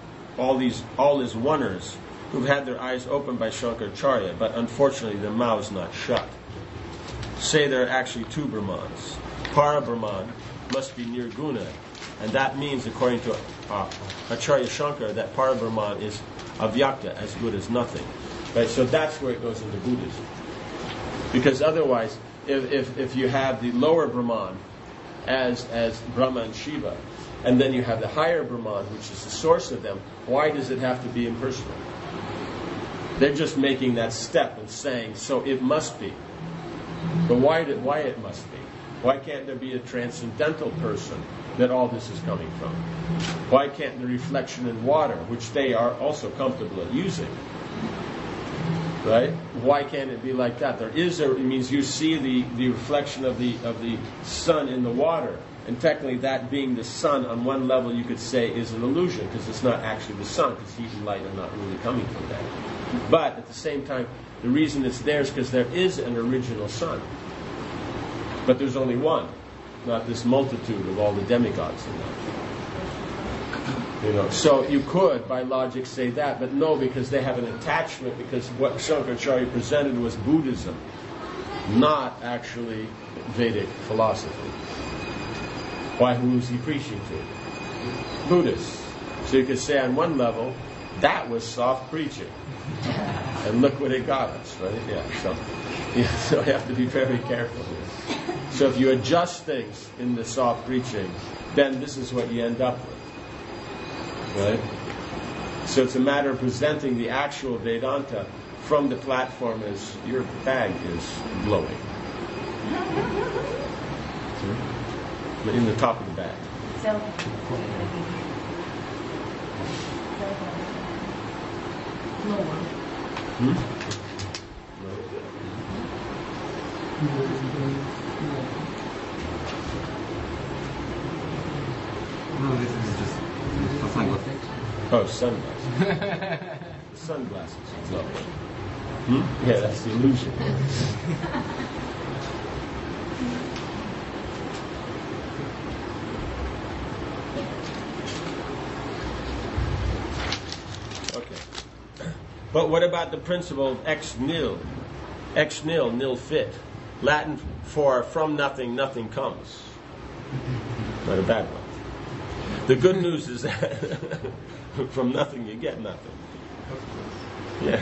oneers who've had their eyes opened by Shankaracharya, but unfortunately their mouths not shut, say there are actually two Brahmans. Para Brahman must be Nirguna, and that means, according to Acharya Shankara, that Para Brahman is avyakta, as good as nothing. Right? So that's where it goes into Buddhism. Because otherwise, if you have the lower Brahman as Brahma and Shiva, and then you have the higher Brahman, which is the source of them, why does it have to be impersonal? They're just making that step and saying, so it must be. But why it must be? Why can't there be a transcendental person that all this is coming from? Why can't the reflection in water, which they are also comfortable at using, right? Why can't it be like that? It means you see the reflection of the sun in the water, and technically that being the sun on one level you could say is an illusion, because it's not actually the sun, because heat and light are not really coming from that. But at the same time, the reason it's there is because there is an original sun. But there's only one, not this multitude of all the demigods in that. So you could, by logic, say that, but no, because they have an attachment, because what Shankaracharya presented was Buddhism, not actually Vedic philosophy. Why, who was he preaching to? Buddhists. So you could say on one level, that was soft preaching. And look what it got us, right? So you have to be very careful here. So if you adjust things in the soft preaching, then this is what you end up with. Right? So it's a matter of presenting the actual Vedanta from the platform as your bag is blowing. In the top of the bag. Lower. No, this is just for sunglasses. Oh, sunglasses. The sunglasses is lovely. Yeah, that's the illusion. Okay. But what about the principle of ex nil? Ex nil, nil fit. Latin for from nothing, nothing comes. Not a bad one. The good news is that from nothing you get nothing. Yeah.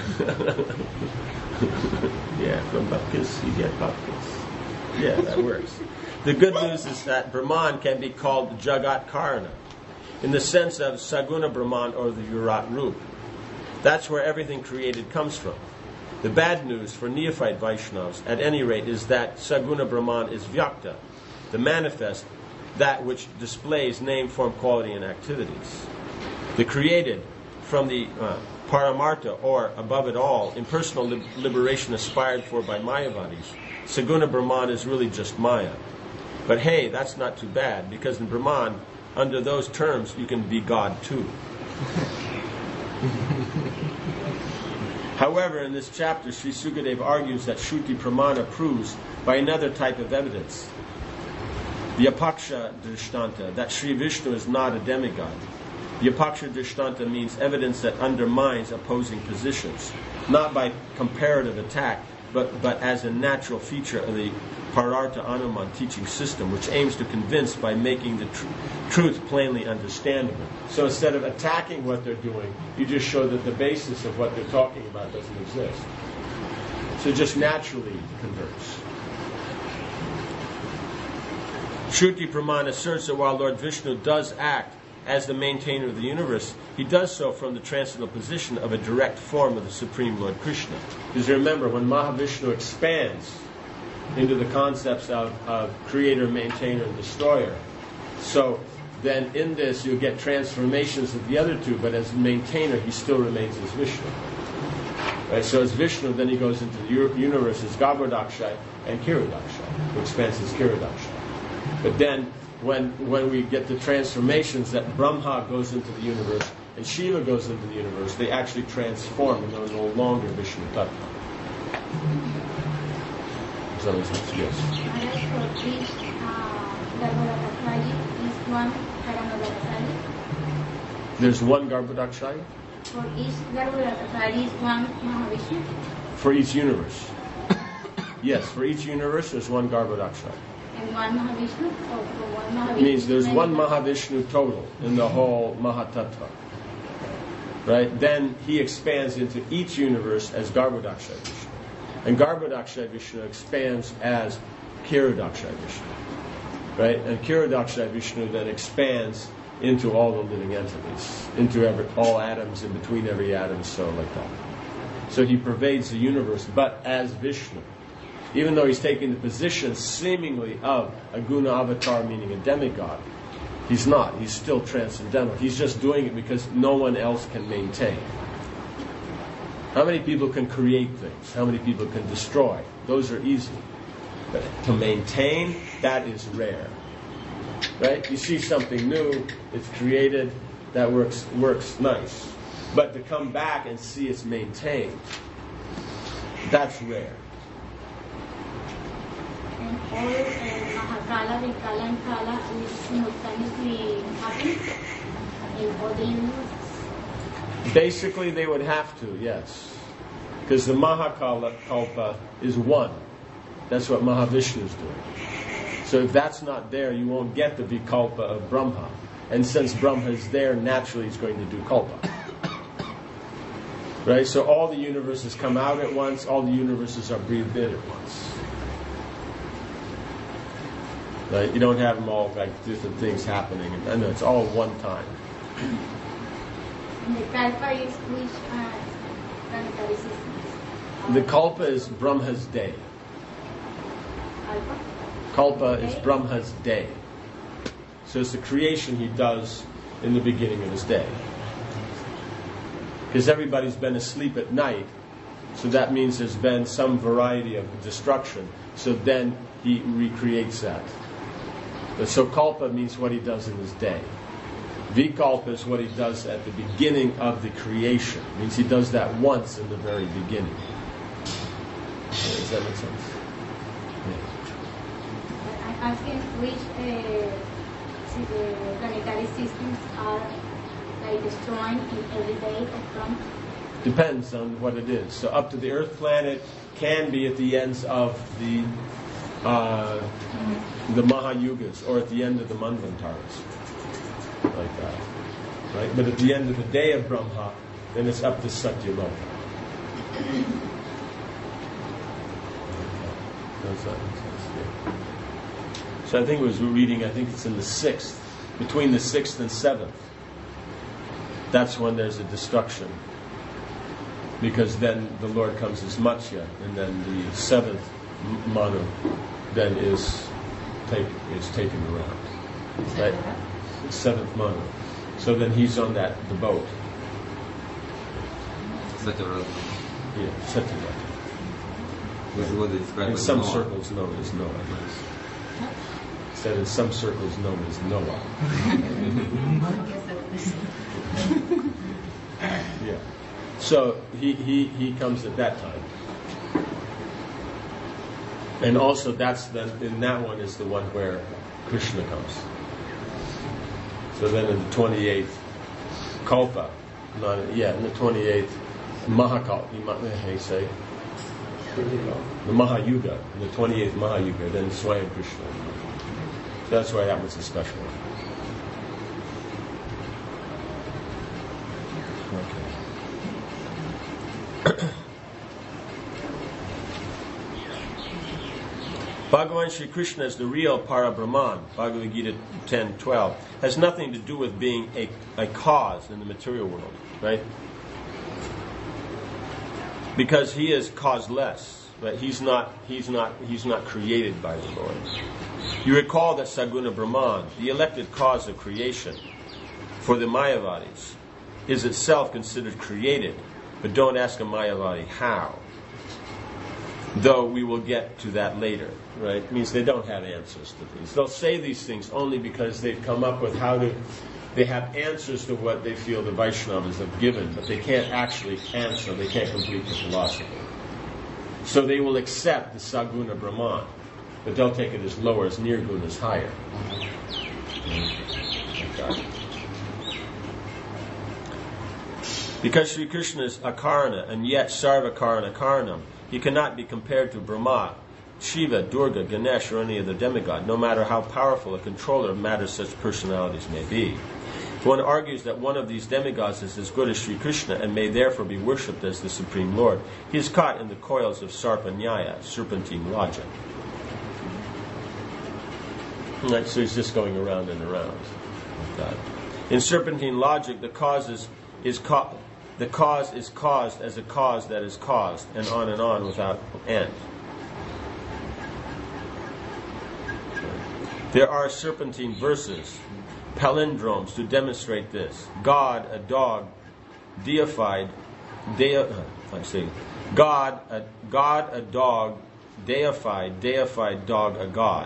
Yeah, from bupkis you get bupkis. Yeah, that works. The good news is that Brahman can be called Jagat Karana, in the sense of Saguna Brahman or the Virat Rup. That's where everything created comes from. The bad news for neophyte Vaishnavas, at any rate, is that Saguna Brahman is Vyakta, the manifest, that which displays name, form, quality, and activities. The created from the Paramartha, or above it all, impersonal liberation aspired for by Mayavadis. Saguna Brahman is really just Maya. But hey, that's not too bad, because in Brahman, under those terms, you can be God too. However, in this chapter, Sri Sukadeva argues that Shruti Pramana proves by another type of evidence, the Apaksha Drishtanta, that Sri Vishnu is not a demigod. The Apaksha Drishtanta means evidence that undermines opposing positions, not by comparative attack, but as a natural feature of the Parartha Anuman teaching system, which aims to convince by making the truth plainly understandable. So instead of attacking what they're doing, you just show that the basis of what they're talking about doesn't exist. So just naturally converts. Shruti Pramana asserts that while Lord Vishnu does act as the maintainer of the universe, he does so from the transcendental position of a direct form of the Supreme Lord Krishna. Because remember, when Mahavishnu expands into the concepts of creator, maintainer, and destroyer, so then in this you'll get transformations of the other two, but as maintainer he still remains as Vishnu. Right? So as Vishnu, then he goes into the universe as Garbhodakshai and Kirodakshai, who expands as Kirodakshai. But then when we get the transformations that Brahma goes into the universe and Shiva goes into the universe, they actually transform and they're no longer Vishnu Tattva. Does that make sense? Yes. There's one Garbhodakshai? For each Garbhodakshai is one Mahavishnu? For each universe. Yes, for each universe there's one Garbhodakshai. And one Mahavishnu? Or for one Mahavishnu? It means there's one Mahavishnu total in the whole Mahatattva. Right? Then he expands into each universe as Garbhodakshai Vishnu. And Garbhodakshai Vishnu expands as Kirodakshai Vishnu. Right? And Kirodakshai Vishnu then expands into all the living entities, into all atoms, in between every atom, so like that. So he pervades the universe, but as Vishnu. Even though he's taking the position seemingly of a guna avatar, meaning a demigod, he's not. He's still transcendental. He's just doing it because no one else can maintain. How many people can create things? How many people can destroy? Those are easy. But to maintain, that is rare. Right? You see something new, it's created, that works nice. But to come back and see it's maintained, that's rare. And all Mahakala, Vikala, and Kala is simultaneously happening in all the universes? Basically, they would have to, yes. Because the Mahakalpa is one. That's what Mahavishnu is doing. So if that's not there, you won't get the Vikalpa of Brahma. And since Brahma is there, naturally he's going to do Kalpa. Right? So all the universes come out at once, all the universes are breathed in at once. Right? You don't have them all like different things happening. And it's all at one time. And the Kalpa is which planetary systems? The Kalpa is Brahma's day. Kalpa? Kalpa is Brahma's day. So it's the creation he does in the beginning of his day. Because everybody's been asleep at night, so that means there's been some variety of destruction. So then he recreates that. But so Kalpa means what he does in his day. Vikalpa is what he does at the beginning of the creation. It means he does that once in the very beginning. Does that make sense? Yeah. I'm asking which planetary systems are like destroying in every day of Brahma? Depends on what it is. So up to the Earth planet can be at the ends of the Mahayugas or at the end of the Manvantaras. Like that. Right? But at the end of the day of Brahma, then it's up to Satyaloka. Does that make sense? Yeah. So I think it was reading, I think it's in the 6th, between the 6th and 7th. That's when there's a destruction. Because then the Lord comes as Matsya, and then the 7th Manu then is taken around. Right? 7th Manu. So then he's on the boat. Satyavrata. Yeah, Satyavrata. Which is what they describe In as some Noah. circles known as Noah. Said in some circles known as Noah. Yeah. So he comes at that time. And also in that one is the one where Krishna comes. So then in the 28th Kalpa, in the 28th Mahakalpa, how you say? The Mahayuga, in the 28th Mahayuga, then Swayam Krishna. So that's why that was a special one. Bhagavan Sri Krishna is the real Parabrahman, Bhagavad Gita 10:12, has nothing to do with being a cause in the material world, right? Because he is causeless, right? He's not created by the Lord. You recall that Saguna Brahman, the elected cause of creation for the Mayavadis, is itself considered created, but don't ask a Mayavadi how. Though we will get to that later, right? It means they don't have answers to these. They'll say these things only because they've come up with they have answers to what they feel the Vaishnavas have given, but they can't actually answer, they can't complete the philosophy. So they will accept the Saguna Brahman, but they'll take it as lower, as Nirguna is higher. Okay. Because Sri Krishna is Akarana and yet Sarvakarana Karanam, he cannot be compared to Brahma, Shiva, Durga, Ganesh, or any other demigod, no matter how powerful a controller of matter such personalities may be. If one argues that one of these demigods is as good as Sri Krishna and may therefore be worshipped as the Supreme Lord, he is caught in the coils of Sarpanyaya, serpentine logic. Right, so he's just going around and around. In serpentine logic, the cause is caused as a cause that is caused, and on without end. There are serpentine verses, palindromes, to demonstrate this. God, a dog, deified, God, a dog, deified dog, a god.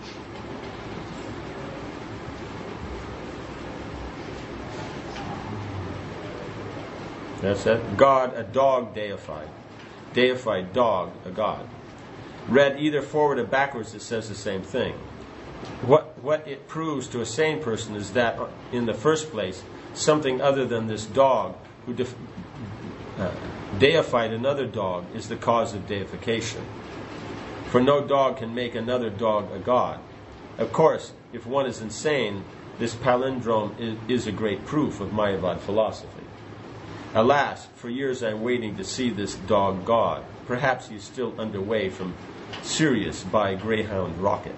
That's it. God, a dog, deified dog, a god. Read either forward or backwards, it says the same thing. What it proves to a sane person is that, in the first place, something other than this dog who deified another dog is the cause of deification. For no dog can make another dog a god. Of course, if one is insane, this palindrome is a great proof of Mayavad philosophy. Alas, for years I'm waiting to see this dog god. Perhaps he's still underway from Sirius by Greyhound rocket.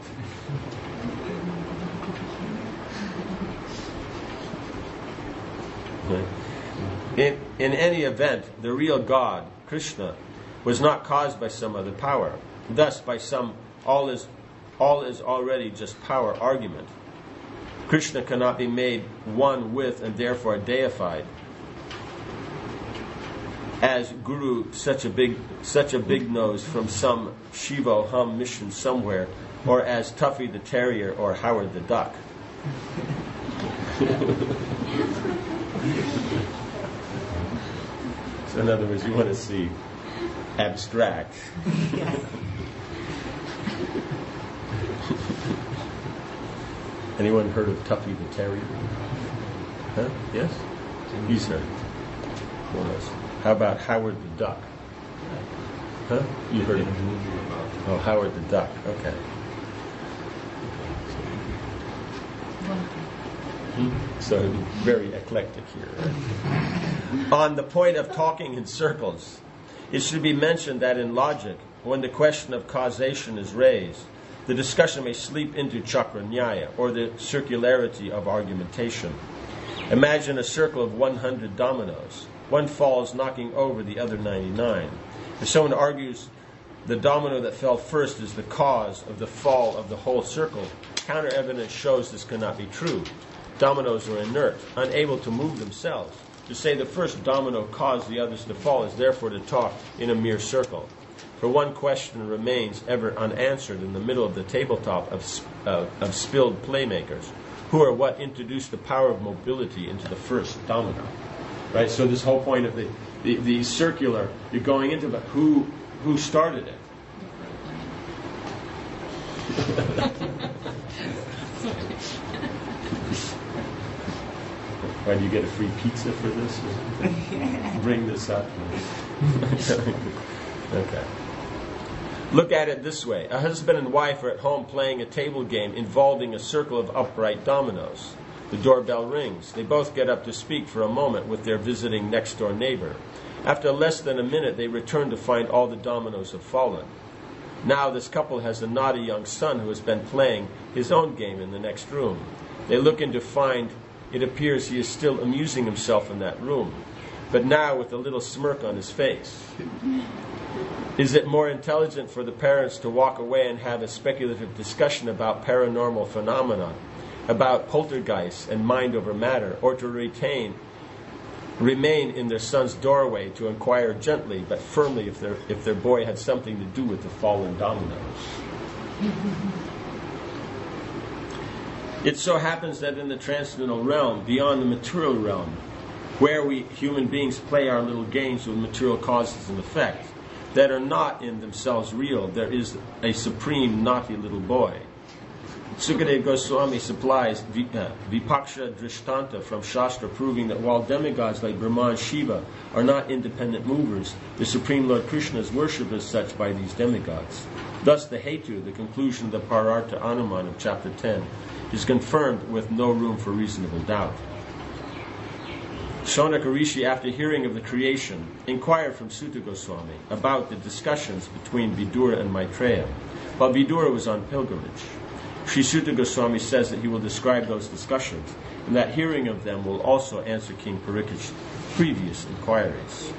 In any event, the real God, Krishna, was not caused by some other power. Thus, by some all is already just power argument, Krishna cannot be made one with and therefore deified. As Guru, such a big nose from some Shiva Hum mission somewhere, or as Tuffy the Terrier or Howard the Duck. So in other words, you want to see abstract. Anyone heard of Tuffy the Terrier? Huh? Yes? He's heard. More or less. How about Howard the Duck? Huh? You heard of him? Oh, Howard the Duck. Okay. So very eclectic here. Right? On the point of talking in circles, it should be mentioned that in logic, when the question of causation is raised, the discussion may slip into chakra nyaya, or the circularity of argumentation. Imagine a circle of 100 dominoes. One falls, knocking over the other 99. If someone argues the domino that fell first is the cause of the fall of the whole circle, counter evidence shows this cannot be true. Dominoes are inert, unable to move themselves. To say the first domino caused the others to fall is therefore to talk in a mere circle. For one question remains ever unanswered in the middle of the tabletop of spilled playmakers, who or what introduced the power of mobility into the first domino. Right? So this whole point of the circular, you're going into, but who started it? Why do you get a free pizza for this? Bring this up. Okay. Look at it this way. A husband and wife are at home playing a table game involving a circle of upright dominoes. The doorbell rings. They both get up to speak for a moment with their visiting next-door neighbor. After less than a minute, they return to find all the dominoes have fallen. Now this couple has a naughty young son who has been playing his own game in the next room. They look in to find it appears he is still amusing himself in that room, but now with a little smirk on his face. Is it more intelligent for the parents to walk away and have a speculative discussion about paranormal phenomena, about poltergeists and mind over matter, or to remain in their son's doorway to inquire gently but firmly if their boy had something to do with the fallen dominoes? It so happens that in the transcendental realm, beyond the material realm, where we human beings play our little games with material causes and effects that are not in themselves real, there is a supreme naughty little boy. Sukadeva Goswami supplies Vipaksha Drishtanta from Shastra, proving that while demigods like Brahma and Shiva are not independent movers, the Supreme Lord Krishna is worshipped as such by these demigods. Thus the Hetu, the conclusion of the Parartha Anuman of chapter 10, is confirmed with no room for reasonable doubt. Shaunaka Rishi, after hearing of the creation, inquired from Suta Goswami about the discussions between Vidura and Maitreya, while Vidura was on pilgrimage. Sri Suta Goswami says that he will describe those discussions, and that hearing of them will also answer King Parikshit's previous inquiries.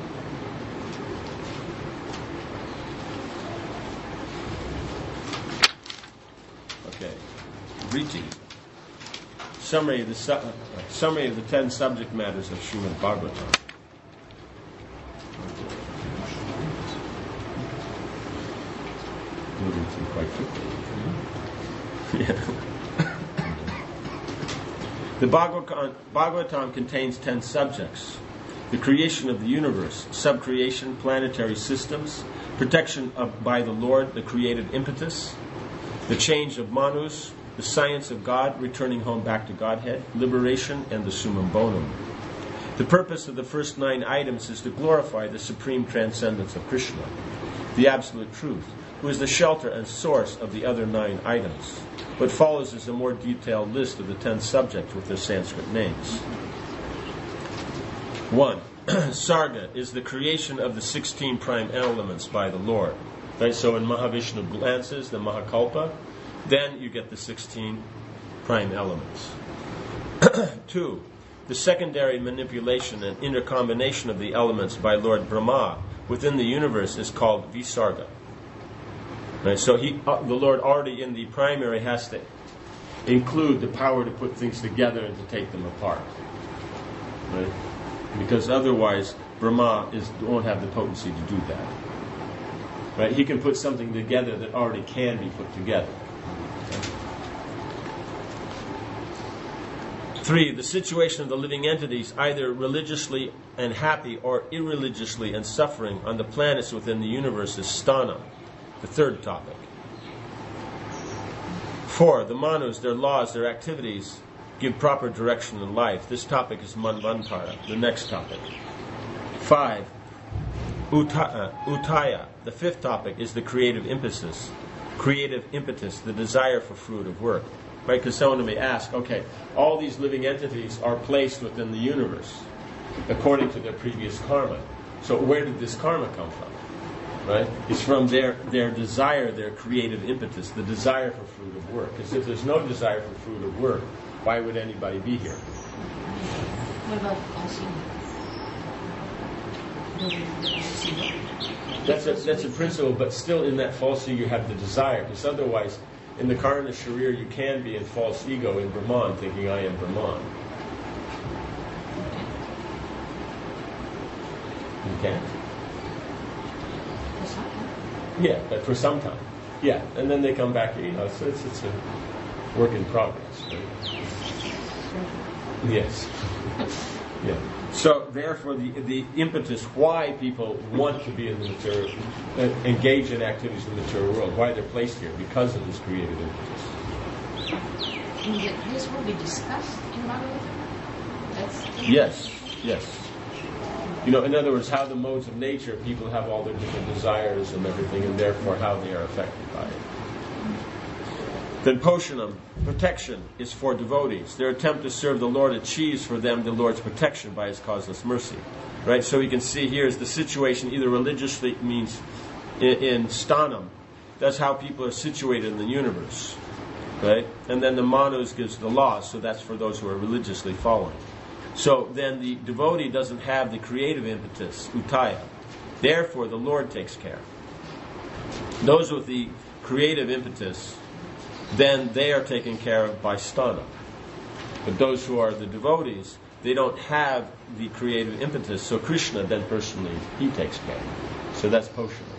Okay, Riti. Summary of the 10 subject matters of Srimad Bhagavatam. Moving through quite quickly. Yeah. The Bhagavatam contains 10 subjects: the creation of the universe, subcreation, planetary systems, protection by the Lord, the creative impetus, the change of Manus, the science of God, returning home back to Godhead, liberation, and the summum bonum. The purpose of the first 9 items is to glorify the supreme transcendence of Krishna, the absolute truth, who is the shelter and source of the other 9 items. What follows is a more detailed list of the 10 subjects with their Sanskrit names. 1. Sarga is the creation of the 16 prime elements by the Lord. Right? So in Mahavishnu glances, the Mahakalpa, then you get the 16 prime elements. 2. The secondary manipulation and intercombination of the elements by Lord Brahma within the universe is called Visarga. Right? So the Lord already in the primary has to include the power to put things together and to take them apart. Right? Because otherwise Brahma won't have the potency to do that. Right? He can put something together that already can be put together. 3. The situation of the living entities, either religiously and happy or irreligiously and suffering on the planets within the universe, is sthana, the third topic. 4. The Manus, their laws, their activities, give proper direction in life. This topic is Manvantara, the next topic. 5. Utaya, the fifth topic, is the creative impetus, the desire for fruit of work. Right? Because someone may ask, okay, all these living entities are placed within the universe according to their previous karma. So where did this karma come from? Right? It's from their desire, their creative impetus, the desire for fruit of work. Because if there's no desire for fruit of work, why would anybody be here? What about false? That's a principle, but still in that false ego you have the desire. Because otherwise, in the Karana Sharir, you can be in false ego in Brahman, thinking I am Brahman. You can't. For some time. Yeah, but for some time. Yeah, and then they come back. So it's a work in progress. Right? Yes. Yeah. So therefore, the impetus why people want to be in the material, engage in activities in the material world, why they're placed here, because of this creative impetus. This will be discussed in Bhagavad Gita? Yes. In other words, how the modes of nature, people have all their different desires and everything, and therefore how they are affected by it. Then Poshanam, protection, is for devotees. Their attempt to serve the Lord achieves for them the Lord's protection by His causeless mercy. Right? So we can see here is the situation either religiously means in stanam. That's how people are situated in the universe. Right? And then the manus gives the laws, so that's for those who are religiously following. So then the devotee doesn't have the creative impetus, utaya. Therefore the Lord takes care. Those with the creative impetus, then they are taken care of by sthana. But those who are the devotees, they don't have the creative impetus, so Krishna then personally, He takes care. So that's Poshana.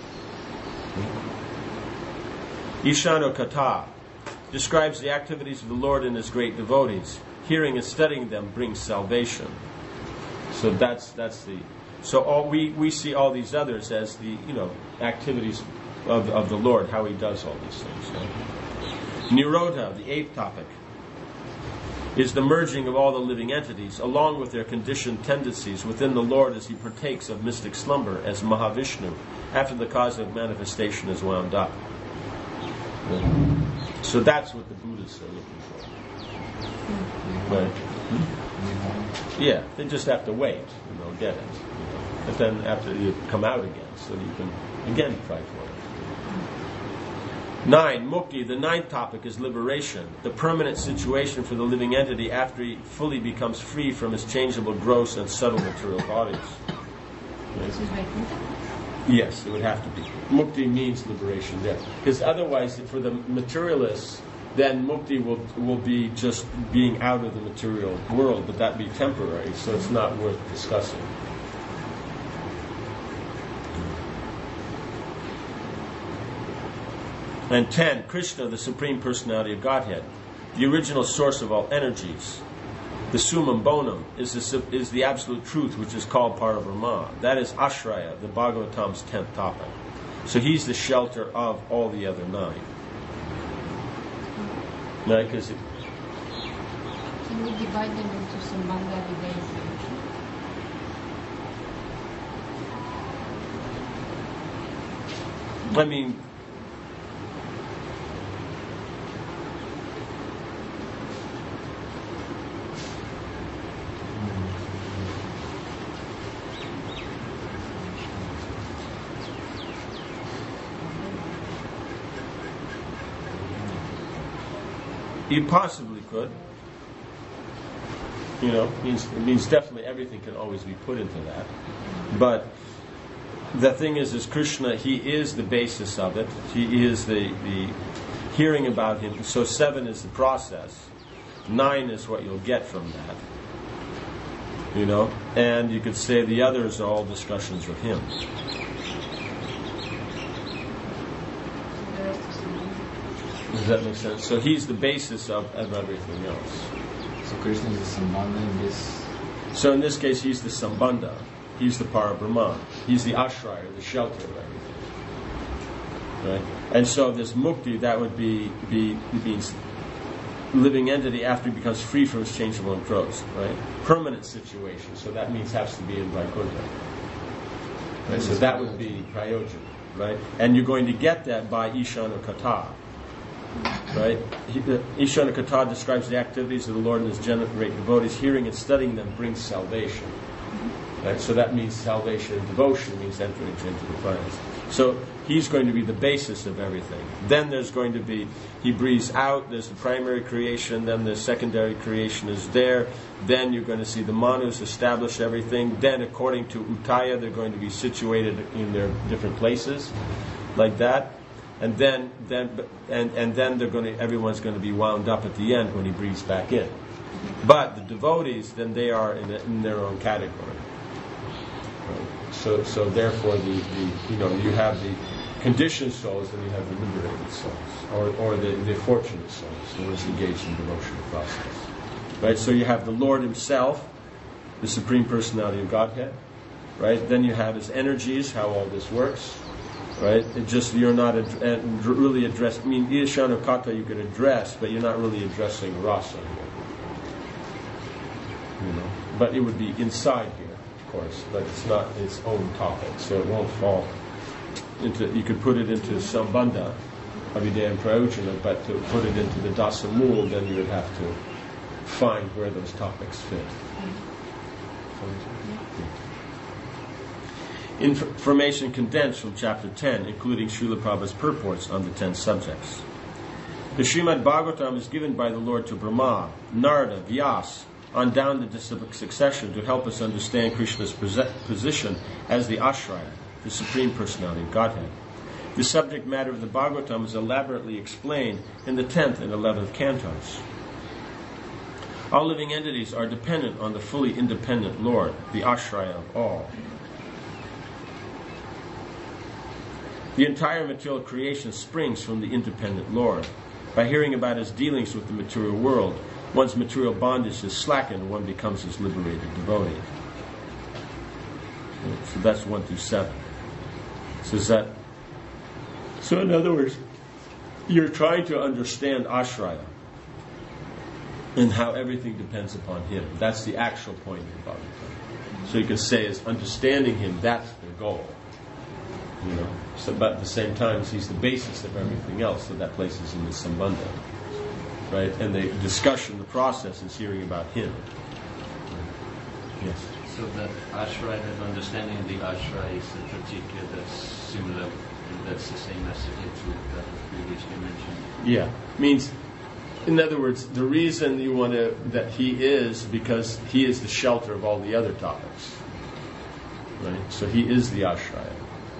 Ishano Kata describes the activities of the Lord and His great devotees. Hearing and studying them brings salvation. So that's the. So all we see all these others as the activities of the Lord, how He does all these things. Right? Nirodha, the 8th topic, is the merging of all the living entities, along with their conditioned tendencies, within the Lord as He partakes of mystic slumber as Mahavishnu, after the cosmic manifestation is wound up. So that's what the Buddhists are looking for. Right? Yeah, they just have to wait and they'll get it. But then after you come out again, so you can again try for it. 9. Mukti, the 9th topic, is liberation, the permanent situation for the living entity after he fully becomes free from his changeable, gross, and subtle material bodies. This is Vaikuntha? Yes, it would have to be. Mukti means liberation there. Because otherwise, for the materialists, then mukti will be just being out of the material world, but that be temporary, so it's not worth discussing. And 10, Krishna, the Supreme Personality of Godhead, the original source of all energies. The summum bonum is the absolute truth, which is called Parabrahma. That is Ashraya, the Bhagavatam's 10th topic. So he's the shelter of all the other 9. Right? Because Can we divide them into Sambandha, Vidya, I mean, you possibly could. It means definitely everything can always be put into that. But the thing is Krishna, He is the basis of it. He is the hearing about Him. So 7 is the process. 9 is what you'll get from that. And you could say the others are all discussions with Him. Does that make sense? So He's the basis of everything else. So Krishna is the Sambandha in this. So in this case, He's the Sambandha. He's the Parabrahman. He's the Ashraya, the shelter of everything. Right? And so this mukti, that would be means living entity after he becomes free from his changeable and gross. Right? Permanent situation. So that means has to be in Vaikuntha. Right? So that would be Prayojan. Right? And you're going to get that by Ishana Kata. Right? Ishana Kata describes the activities of the Lord and His great devotees. Hearing and studying them brings salvation. Right? So that means salvation and devotion means entering into the fires. So He's going to be the basis of everything. Then there's going to be, He breathes out, there's the primary creation, then the secondary creation is there. Then you're going to see the manus establish everything. Then according to Utaya, they're going to be situated in their different places, like that. And then everyone's going to be wound up at the end when He breathes back in. But the devotees, then they are in their own category. Right? So therefore, you have the conditioned souls, and you have the liberated souls, or the fortunate souls who is engaged in the devotional process. Right? So you have the Lord Himself, the Supreme Personality of Godhead, right? Then you have his energies, how all this works, right? It just, you're not really addressing, I mean, Ishana Kata you could address, but you're not really addressing rasa here. You know, but it would be inside here, of course, but it's not its own topic, so it won't fall into, you could put it into Sambandha, Avidya and Prayojana, but to put it into the Dasa Mool, then you would have to find where those topics fit. Information condensed from chapter 10, including Srila Prabhupada's purports on the 10 subjects. The Srimad Bhagavatam is given by the Lord to Brahma, Narada, Vyas, on down the succession to help us understand Krishna's position as the Ashraya, the Supreme Personality of Godhead. The subject matter of the Bhagavatam is elaborately explained in the 10th and 11th cantos. All living entities are dependent on the fully independent Lord, the Ashraya of all. The entire material creation springs from the independent Lord. By hearing about his dealings with the material world, one's material bondage is slackened and one becomes his liberated devotee. So that's 1 through 7. So in other words, you're trying to understand Ashraya and how everything depends upon him. That's the actual point of the Bhagavatam. So you can say is understanding him, that's the goal. You know, so, but at the same time, he's the basis of everything else, so that places him in Sambandha. Right? And the discussion, the process is hearing about him. Yes? So that Ashraya, that understanding of the Ashraya is a pratikya that's similar, that's the same message that was previously mentioned. Yeah. Means, in other words, the reason you want to, that he is, because he is the shelter of all the other topics. Right? So he is the Ashraya.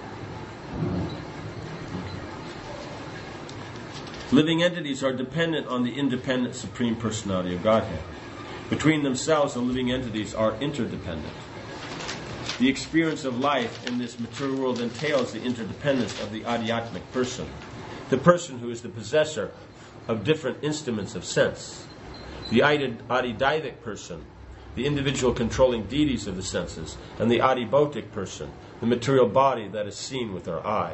Living entities are dependent on the independent Supreme Personality of Godhead. Between themselves, the living entities are interdependent. The experience of life in this material world entails the interdependence of the Adhyatmic person, the person who is the possessor of different instruments of sense. The Adidaivic person, the individual controlling deities of the senses, and the Adibhotic person, the material body that is seen with our eye.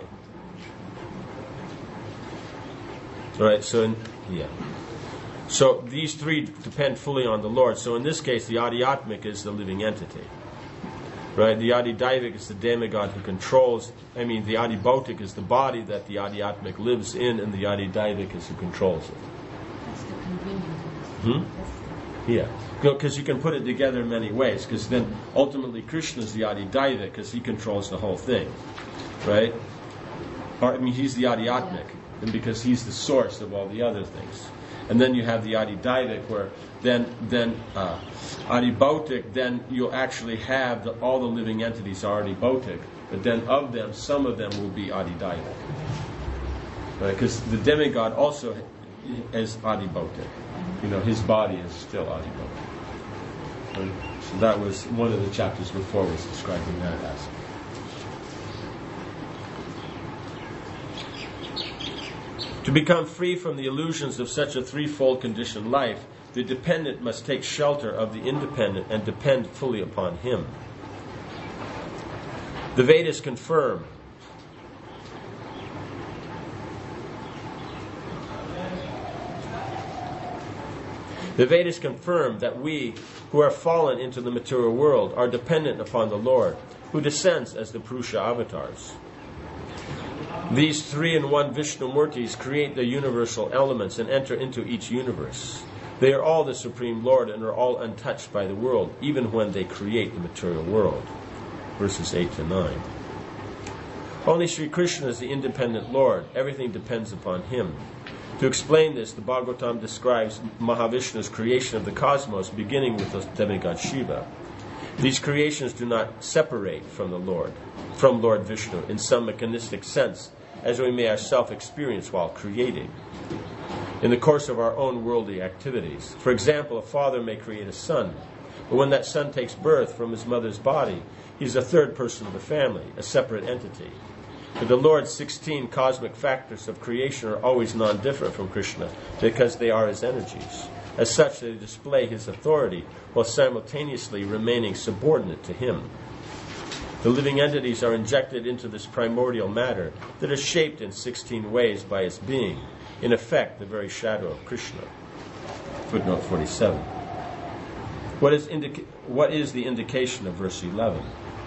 Right, so these three depend fully on the Lord. So in this case, the Adhyatmic is the living entity. Right, the Adidaivic is the demigod who controls, the Adibhotic is the body that the Adhyatmic lives in, and the Adidaivic is who controls it. That's the convenience. Yeah, because you can put it together in many ways, because then ultimately Krishna is the Adidaivic, because he controls the whole thing. Right? He's the Adhyatmic. And because he's the source of all the other things. And then you have the Adidaivic, where then Adibhotic, then you'll actually have all the living entities are Adibhotic, but then of them, some of them will be Adidaivic. Right? Because the demigod also is Adibhotic. You know, his body is still Adibhotic. Right? So that was one of the chapters before was describing that aspect. To become free from the illusions of such a threefold conditioned life, the dependent must take shelter of the independent and depend fully upon him. The Vedas confirm that we, who are fallen into the material world, are dependent upon the Lord, who descends as the Purusha avatars. These 3-in-1 Vishnumurtis create the universal elements and enter into each universe. They are all the Supreme Lord and are all untouched by the world, even when they create the material world. Verses 8 to 9. Only Sri Krishna is the independent Lord. Everything depends upon him. To explain this, the Bhagavatam describes Mahavishnu's creation of the cosmos, beginning with the demigod Shiva. These creations do not separate from Lord Vishnu, in some mechanistic sense, as we may ourselves experience while creating. In the course of our own worldly activities. For example, a father may create a son, but when that son takes birth from his mother's body, he is a third person of the family, a separate entity. But the Lord's 16 cosmic factors of creation are always non-different from Krishna, because they are his energies. As such, they display his authority while simultaneously remaining subordinate to him. The living entities are injected into this primordial matter that is shaped in 16 ways by its being, in effect the very shadow of Krishna. Footnote 47. What is the indication of verse 11?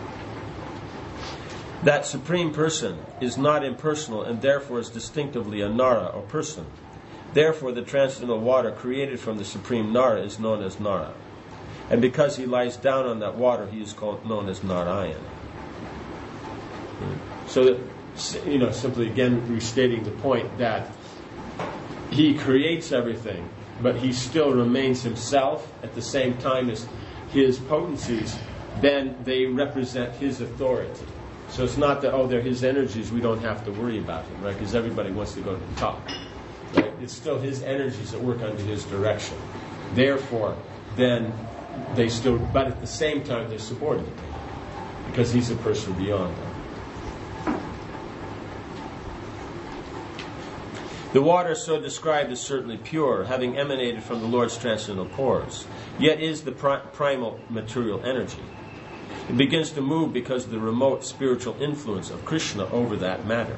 That Supreme Person is not impersonal and therefore is distinctively a Nara or person. Therefore the transcendental water created from the Supreme Nara is known as Nara. And because he lies down on that water, he is known as Narayan. So, simply again restating the point that he creates everything, but he still remains himself at the same time as his potencies, then they represent his authority. So it's not that, they're his energies, we don't have to worry about him, right? Because everybody wants to go to the top. Right? It's still his energies that work under his direction. Therefore, then they still, but at the same time, they're subordinate because he's a person beyond them. The water so described is certainly pure, having emanated from the Lord's transcendental pores, yet is the primal material energy. It begins to move because of the remote spiritual influence of Krishna over that matter,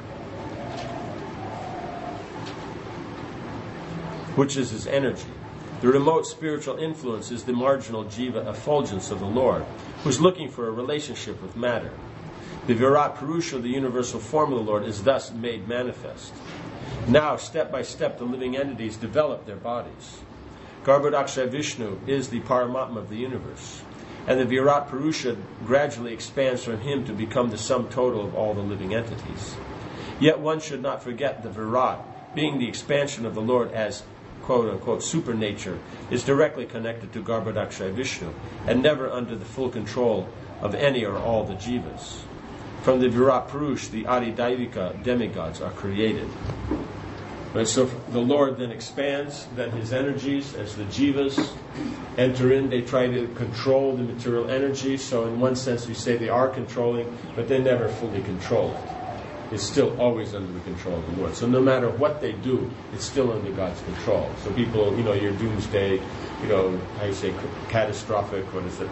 which is his energy. The remote spiritual influence is the marginal jiva effulgence of the Lord, who is looking for a relationship with matter. The Virat Purusha, the universal form of the Lord, is thus made manifest. Now, step by step, the living entities develop their bodies. Garbhodaksha Vishnu is the Paramatma of the universe, and the Virat Purusha gradually expands from him to become the sum total of all the living entities. Yet one should not forget the Virat, being the expansion of the Lord as quote-unquote supernature, is directly connected to Garbhodaksha Vishnu, and never under the full control of any or all the jivas. From the Virat Purush, the Adi Daivika demigods are created. Right, so the Lord then expands, then his energies, as the jivas enter in, they try to control the material energy. So in one sense we say they are controlling, but they never fully control it. It's still always under the control of the Lord. So no matter what they do, it's still under God's control. So people, your doomsday, how you say, catastrophic, what is it?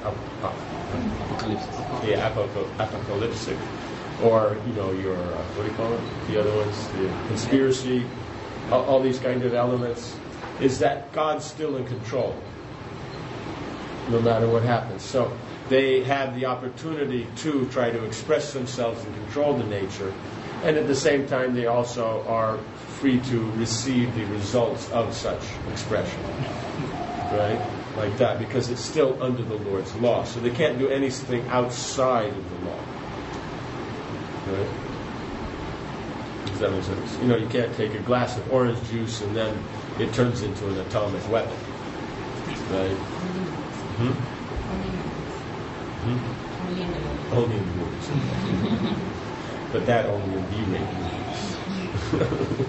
Apocalyptic. Or, your, what do you call it? The other ones, the conspiracy, all these kind of elements, is that God's still in control, no matter what happens. So they have the opportunity to try to express themselves and control the nature, and at the same time they also are free to receive the results of such expression. Right? Like that, because it's still under the Lord's law. So they can't do anything outside of the law. Right? Does that make sense? You can't take a glass of orange juice and then it turns into an atomic weapon. Right? Only in the movies. But that only in B-rated movies.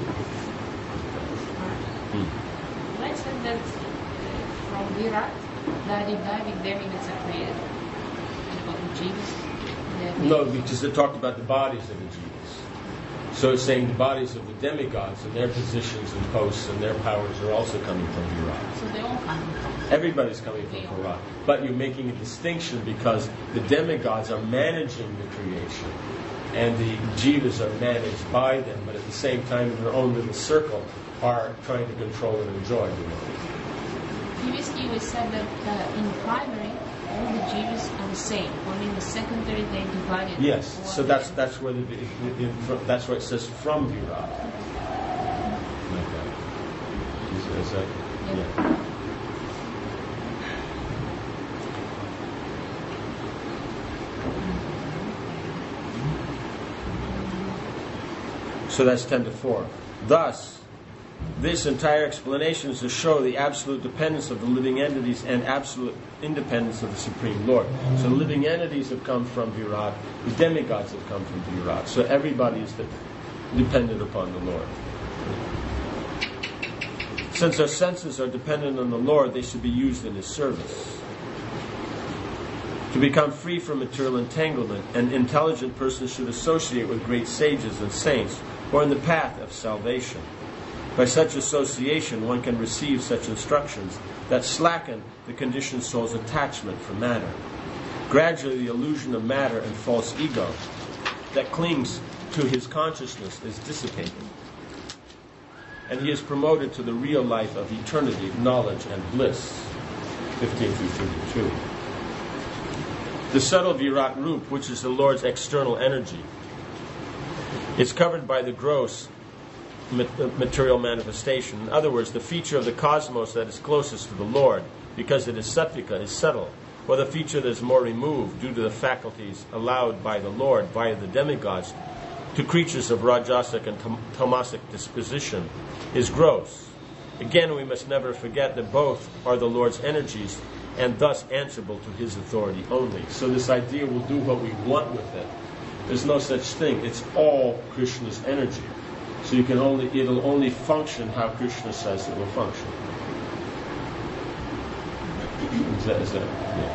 Let's say that from Virat, the Adidavic demigods are created. And about the jivas. No, because they talked about the bodies of the jivas. So it's saying the bodies of the demigods and their positions and posts and their powers are also coming from Virat. So they all come from. Everybody's coming from Virat. But you're making a distinction because the demigods are managing the creation and the jivas are managed by them, but at the same time in their own little circle are trying to control and enjoy the world. Previously we said that in primary all the jivas are the same. Only in the secondary they divided. Yes, so that's where that's why it says from Virat. Like that. Is that? Yeah. So that's 10-4. Thus, this entire explanation is to show the absolute dependence of the living entities and absolute independence of the Supreme Lord. So the living entities have come from Virat, the demigods have come from Virat. So everybody is dependent upon the Lord. Since our senses are dependent on the Lord, they should be used in His service. To become free from material entanglement, an intelligent person should associate with great sages and saints who are in the path of salvation. By such association, one can receive such instructions that slacken the conditioned soul's attachment for matter. Gradually, the illusion of matter and false ego that clings to his consciousness is dissipated, and he is promoted to the real life of eternity, knowledge, and bliss. 15 through 32. The subtle Virat Rup, which is the Lord's external energy, is covered by the gross material manifestation. In other words, the feature of the cosmos that is closest to the Lord, because it is sattvika, is subtle, while the feature that is more removed due to the faculties allowed by the Lord via the demigods to creatures of rajasic and tamasic disposition is gross. Again, we must never forget that both are the Lord's energies and thus answerable to his authority only. So this idea we'll do what we want with it. There's no such thing. It's all Krishna's energy. So it'll only function how Krishna says it will function. Is that yeah.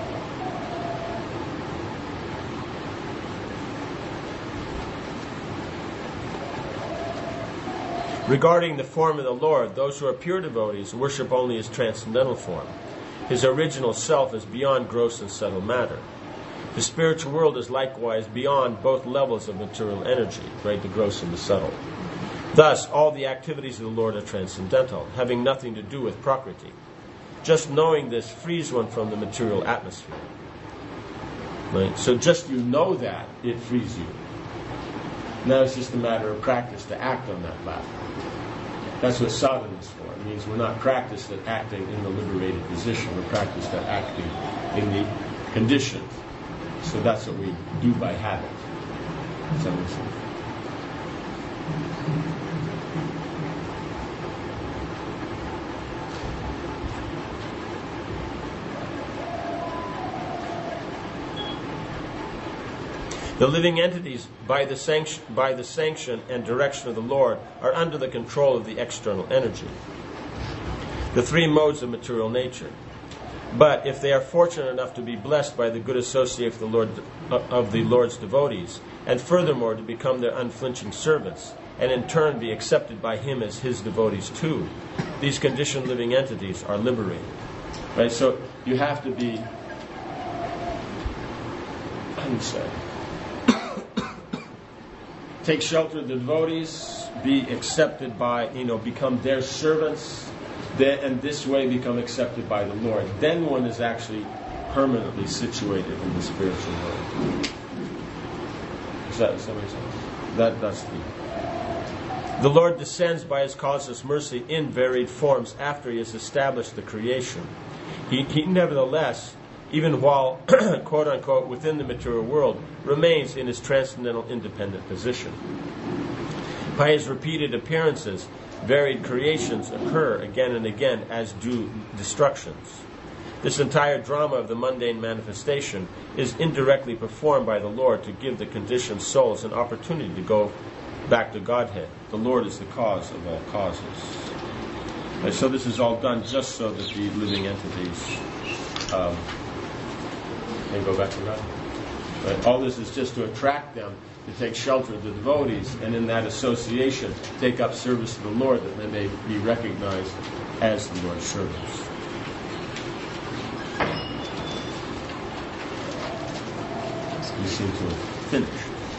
Regarding the form of the Lord, those who are pure devotees worship only his transcendental form. His original self is beyond gross and subtle matter. The spiritual world is likewise beyond both levels of material energy, right, the gross and the subtle. Thus, all the activities of the Lord are transcendental, having nothing to do with Prakriti. Just knowing this frees one from the material atmosphere. Right? So just you know that, it frees you. Now it's just a matter of practice to act on that level. That's what sadhana is for. It means we're not practiced at acting in the liberated position. We're practiced at acting in the conditioned. So that's what we do by habit. Does that make sense? The living entities, by the sanction and direction of the Lord, are under the control of the external energy, the three modes of material nature. But if they are fortunate enough to be blessed by the good associate of the Lord's devotees, and furthermore to become their unflinching servants, and in turn be accepted by him as his devotees too, these conditioned living entities are liberated. Right? So you have to be, how do you say, take shelter of the devotees, be accepted by, become their servants, and this way become accepted by the Lord. Then one is actually permanently situated in the spiritual world. Does that make sense? That's the Lord descends by his causeless mercy in varied forms after he has established the creation. He nevertheless, even while, quote-unquote, within the material world, remains in his transcendental independent position. By his repeated appearances, varied creations occur again and again, as do destructions. This entire drama of the mundane manifestation is indirectly performed by the Lord to give the conditioned souls an opportunity to go back to Godhead. The Lord is the cause of all causes. And so this is all done just so that the living entities can go back to God. Right? All this is just to attract them to take shelter of the devotees, and in that association take up service to the Lord, that they may be recognized as the Lord's servants. We seem to have finished.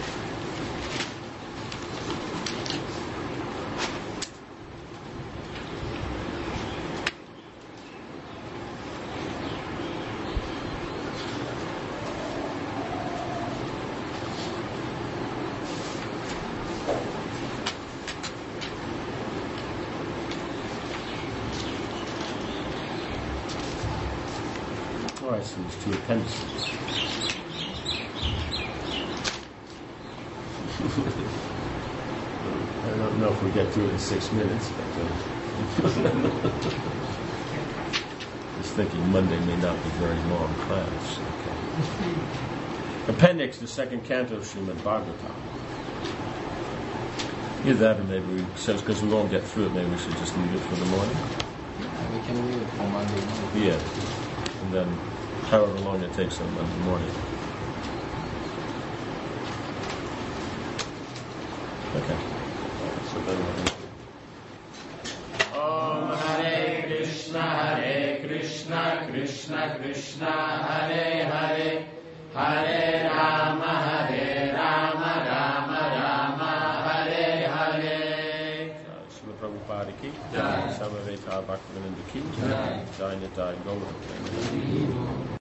There's two appendices. I don't know if we get through it in 6 minutes, but just thinking Monday may not be very long class. Okay. Appendix, the second canto of Srimad Bhagavatam. Either that, or maybe because we won't get through it, maybe we should just leave it for the morning. We can leave it for Monday morning. Yeah, and then however long it takes on Monday morning. Okay. So then Om Hare Krishna, Hare Krishna. Hare Hare, Hare Rama, Rama Rama, Hare Hare. Srila Prabhupada ki, Jai. Samaveta Bhaktivedanta ki, Jai. Jai Nitai Gaura.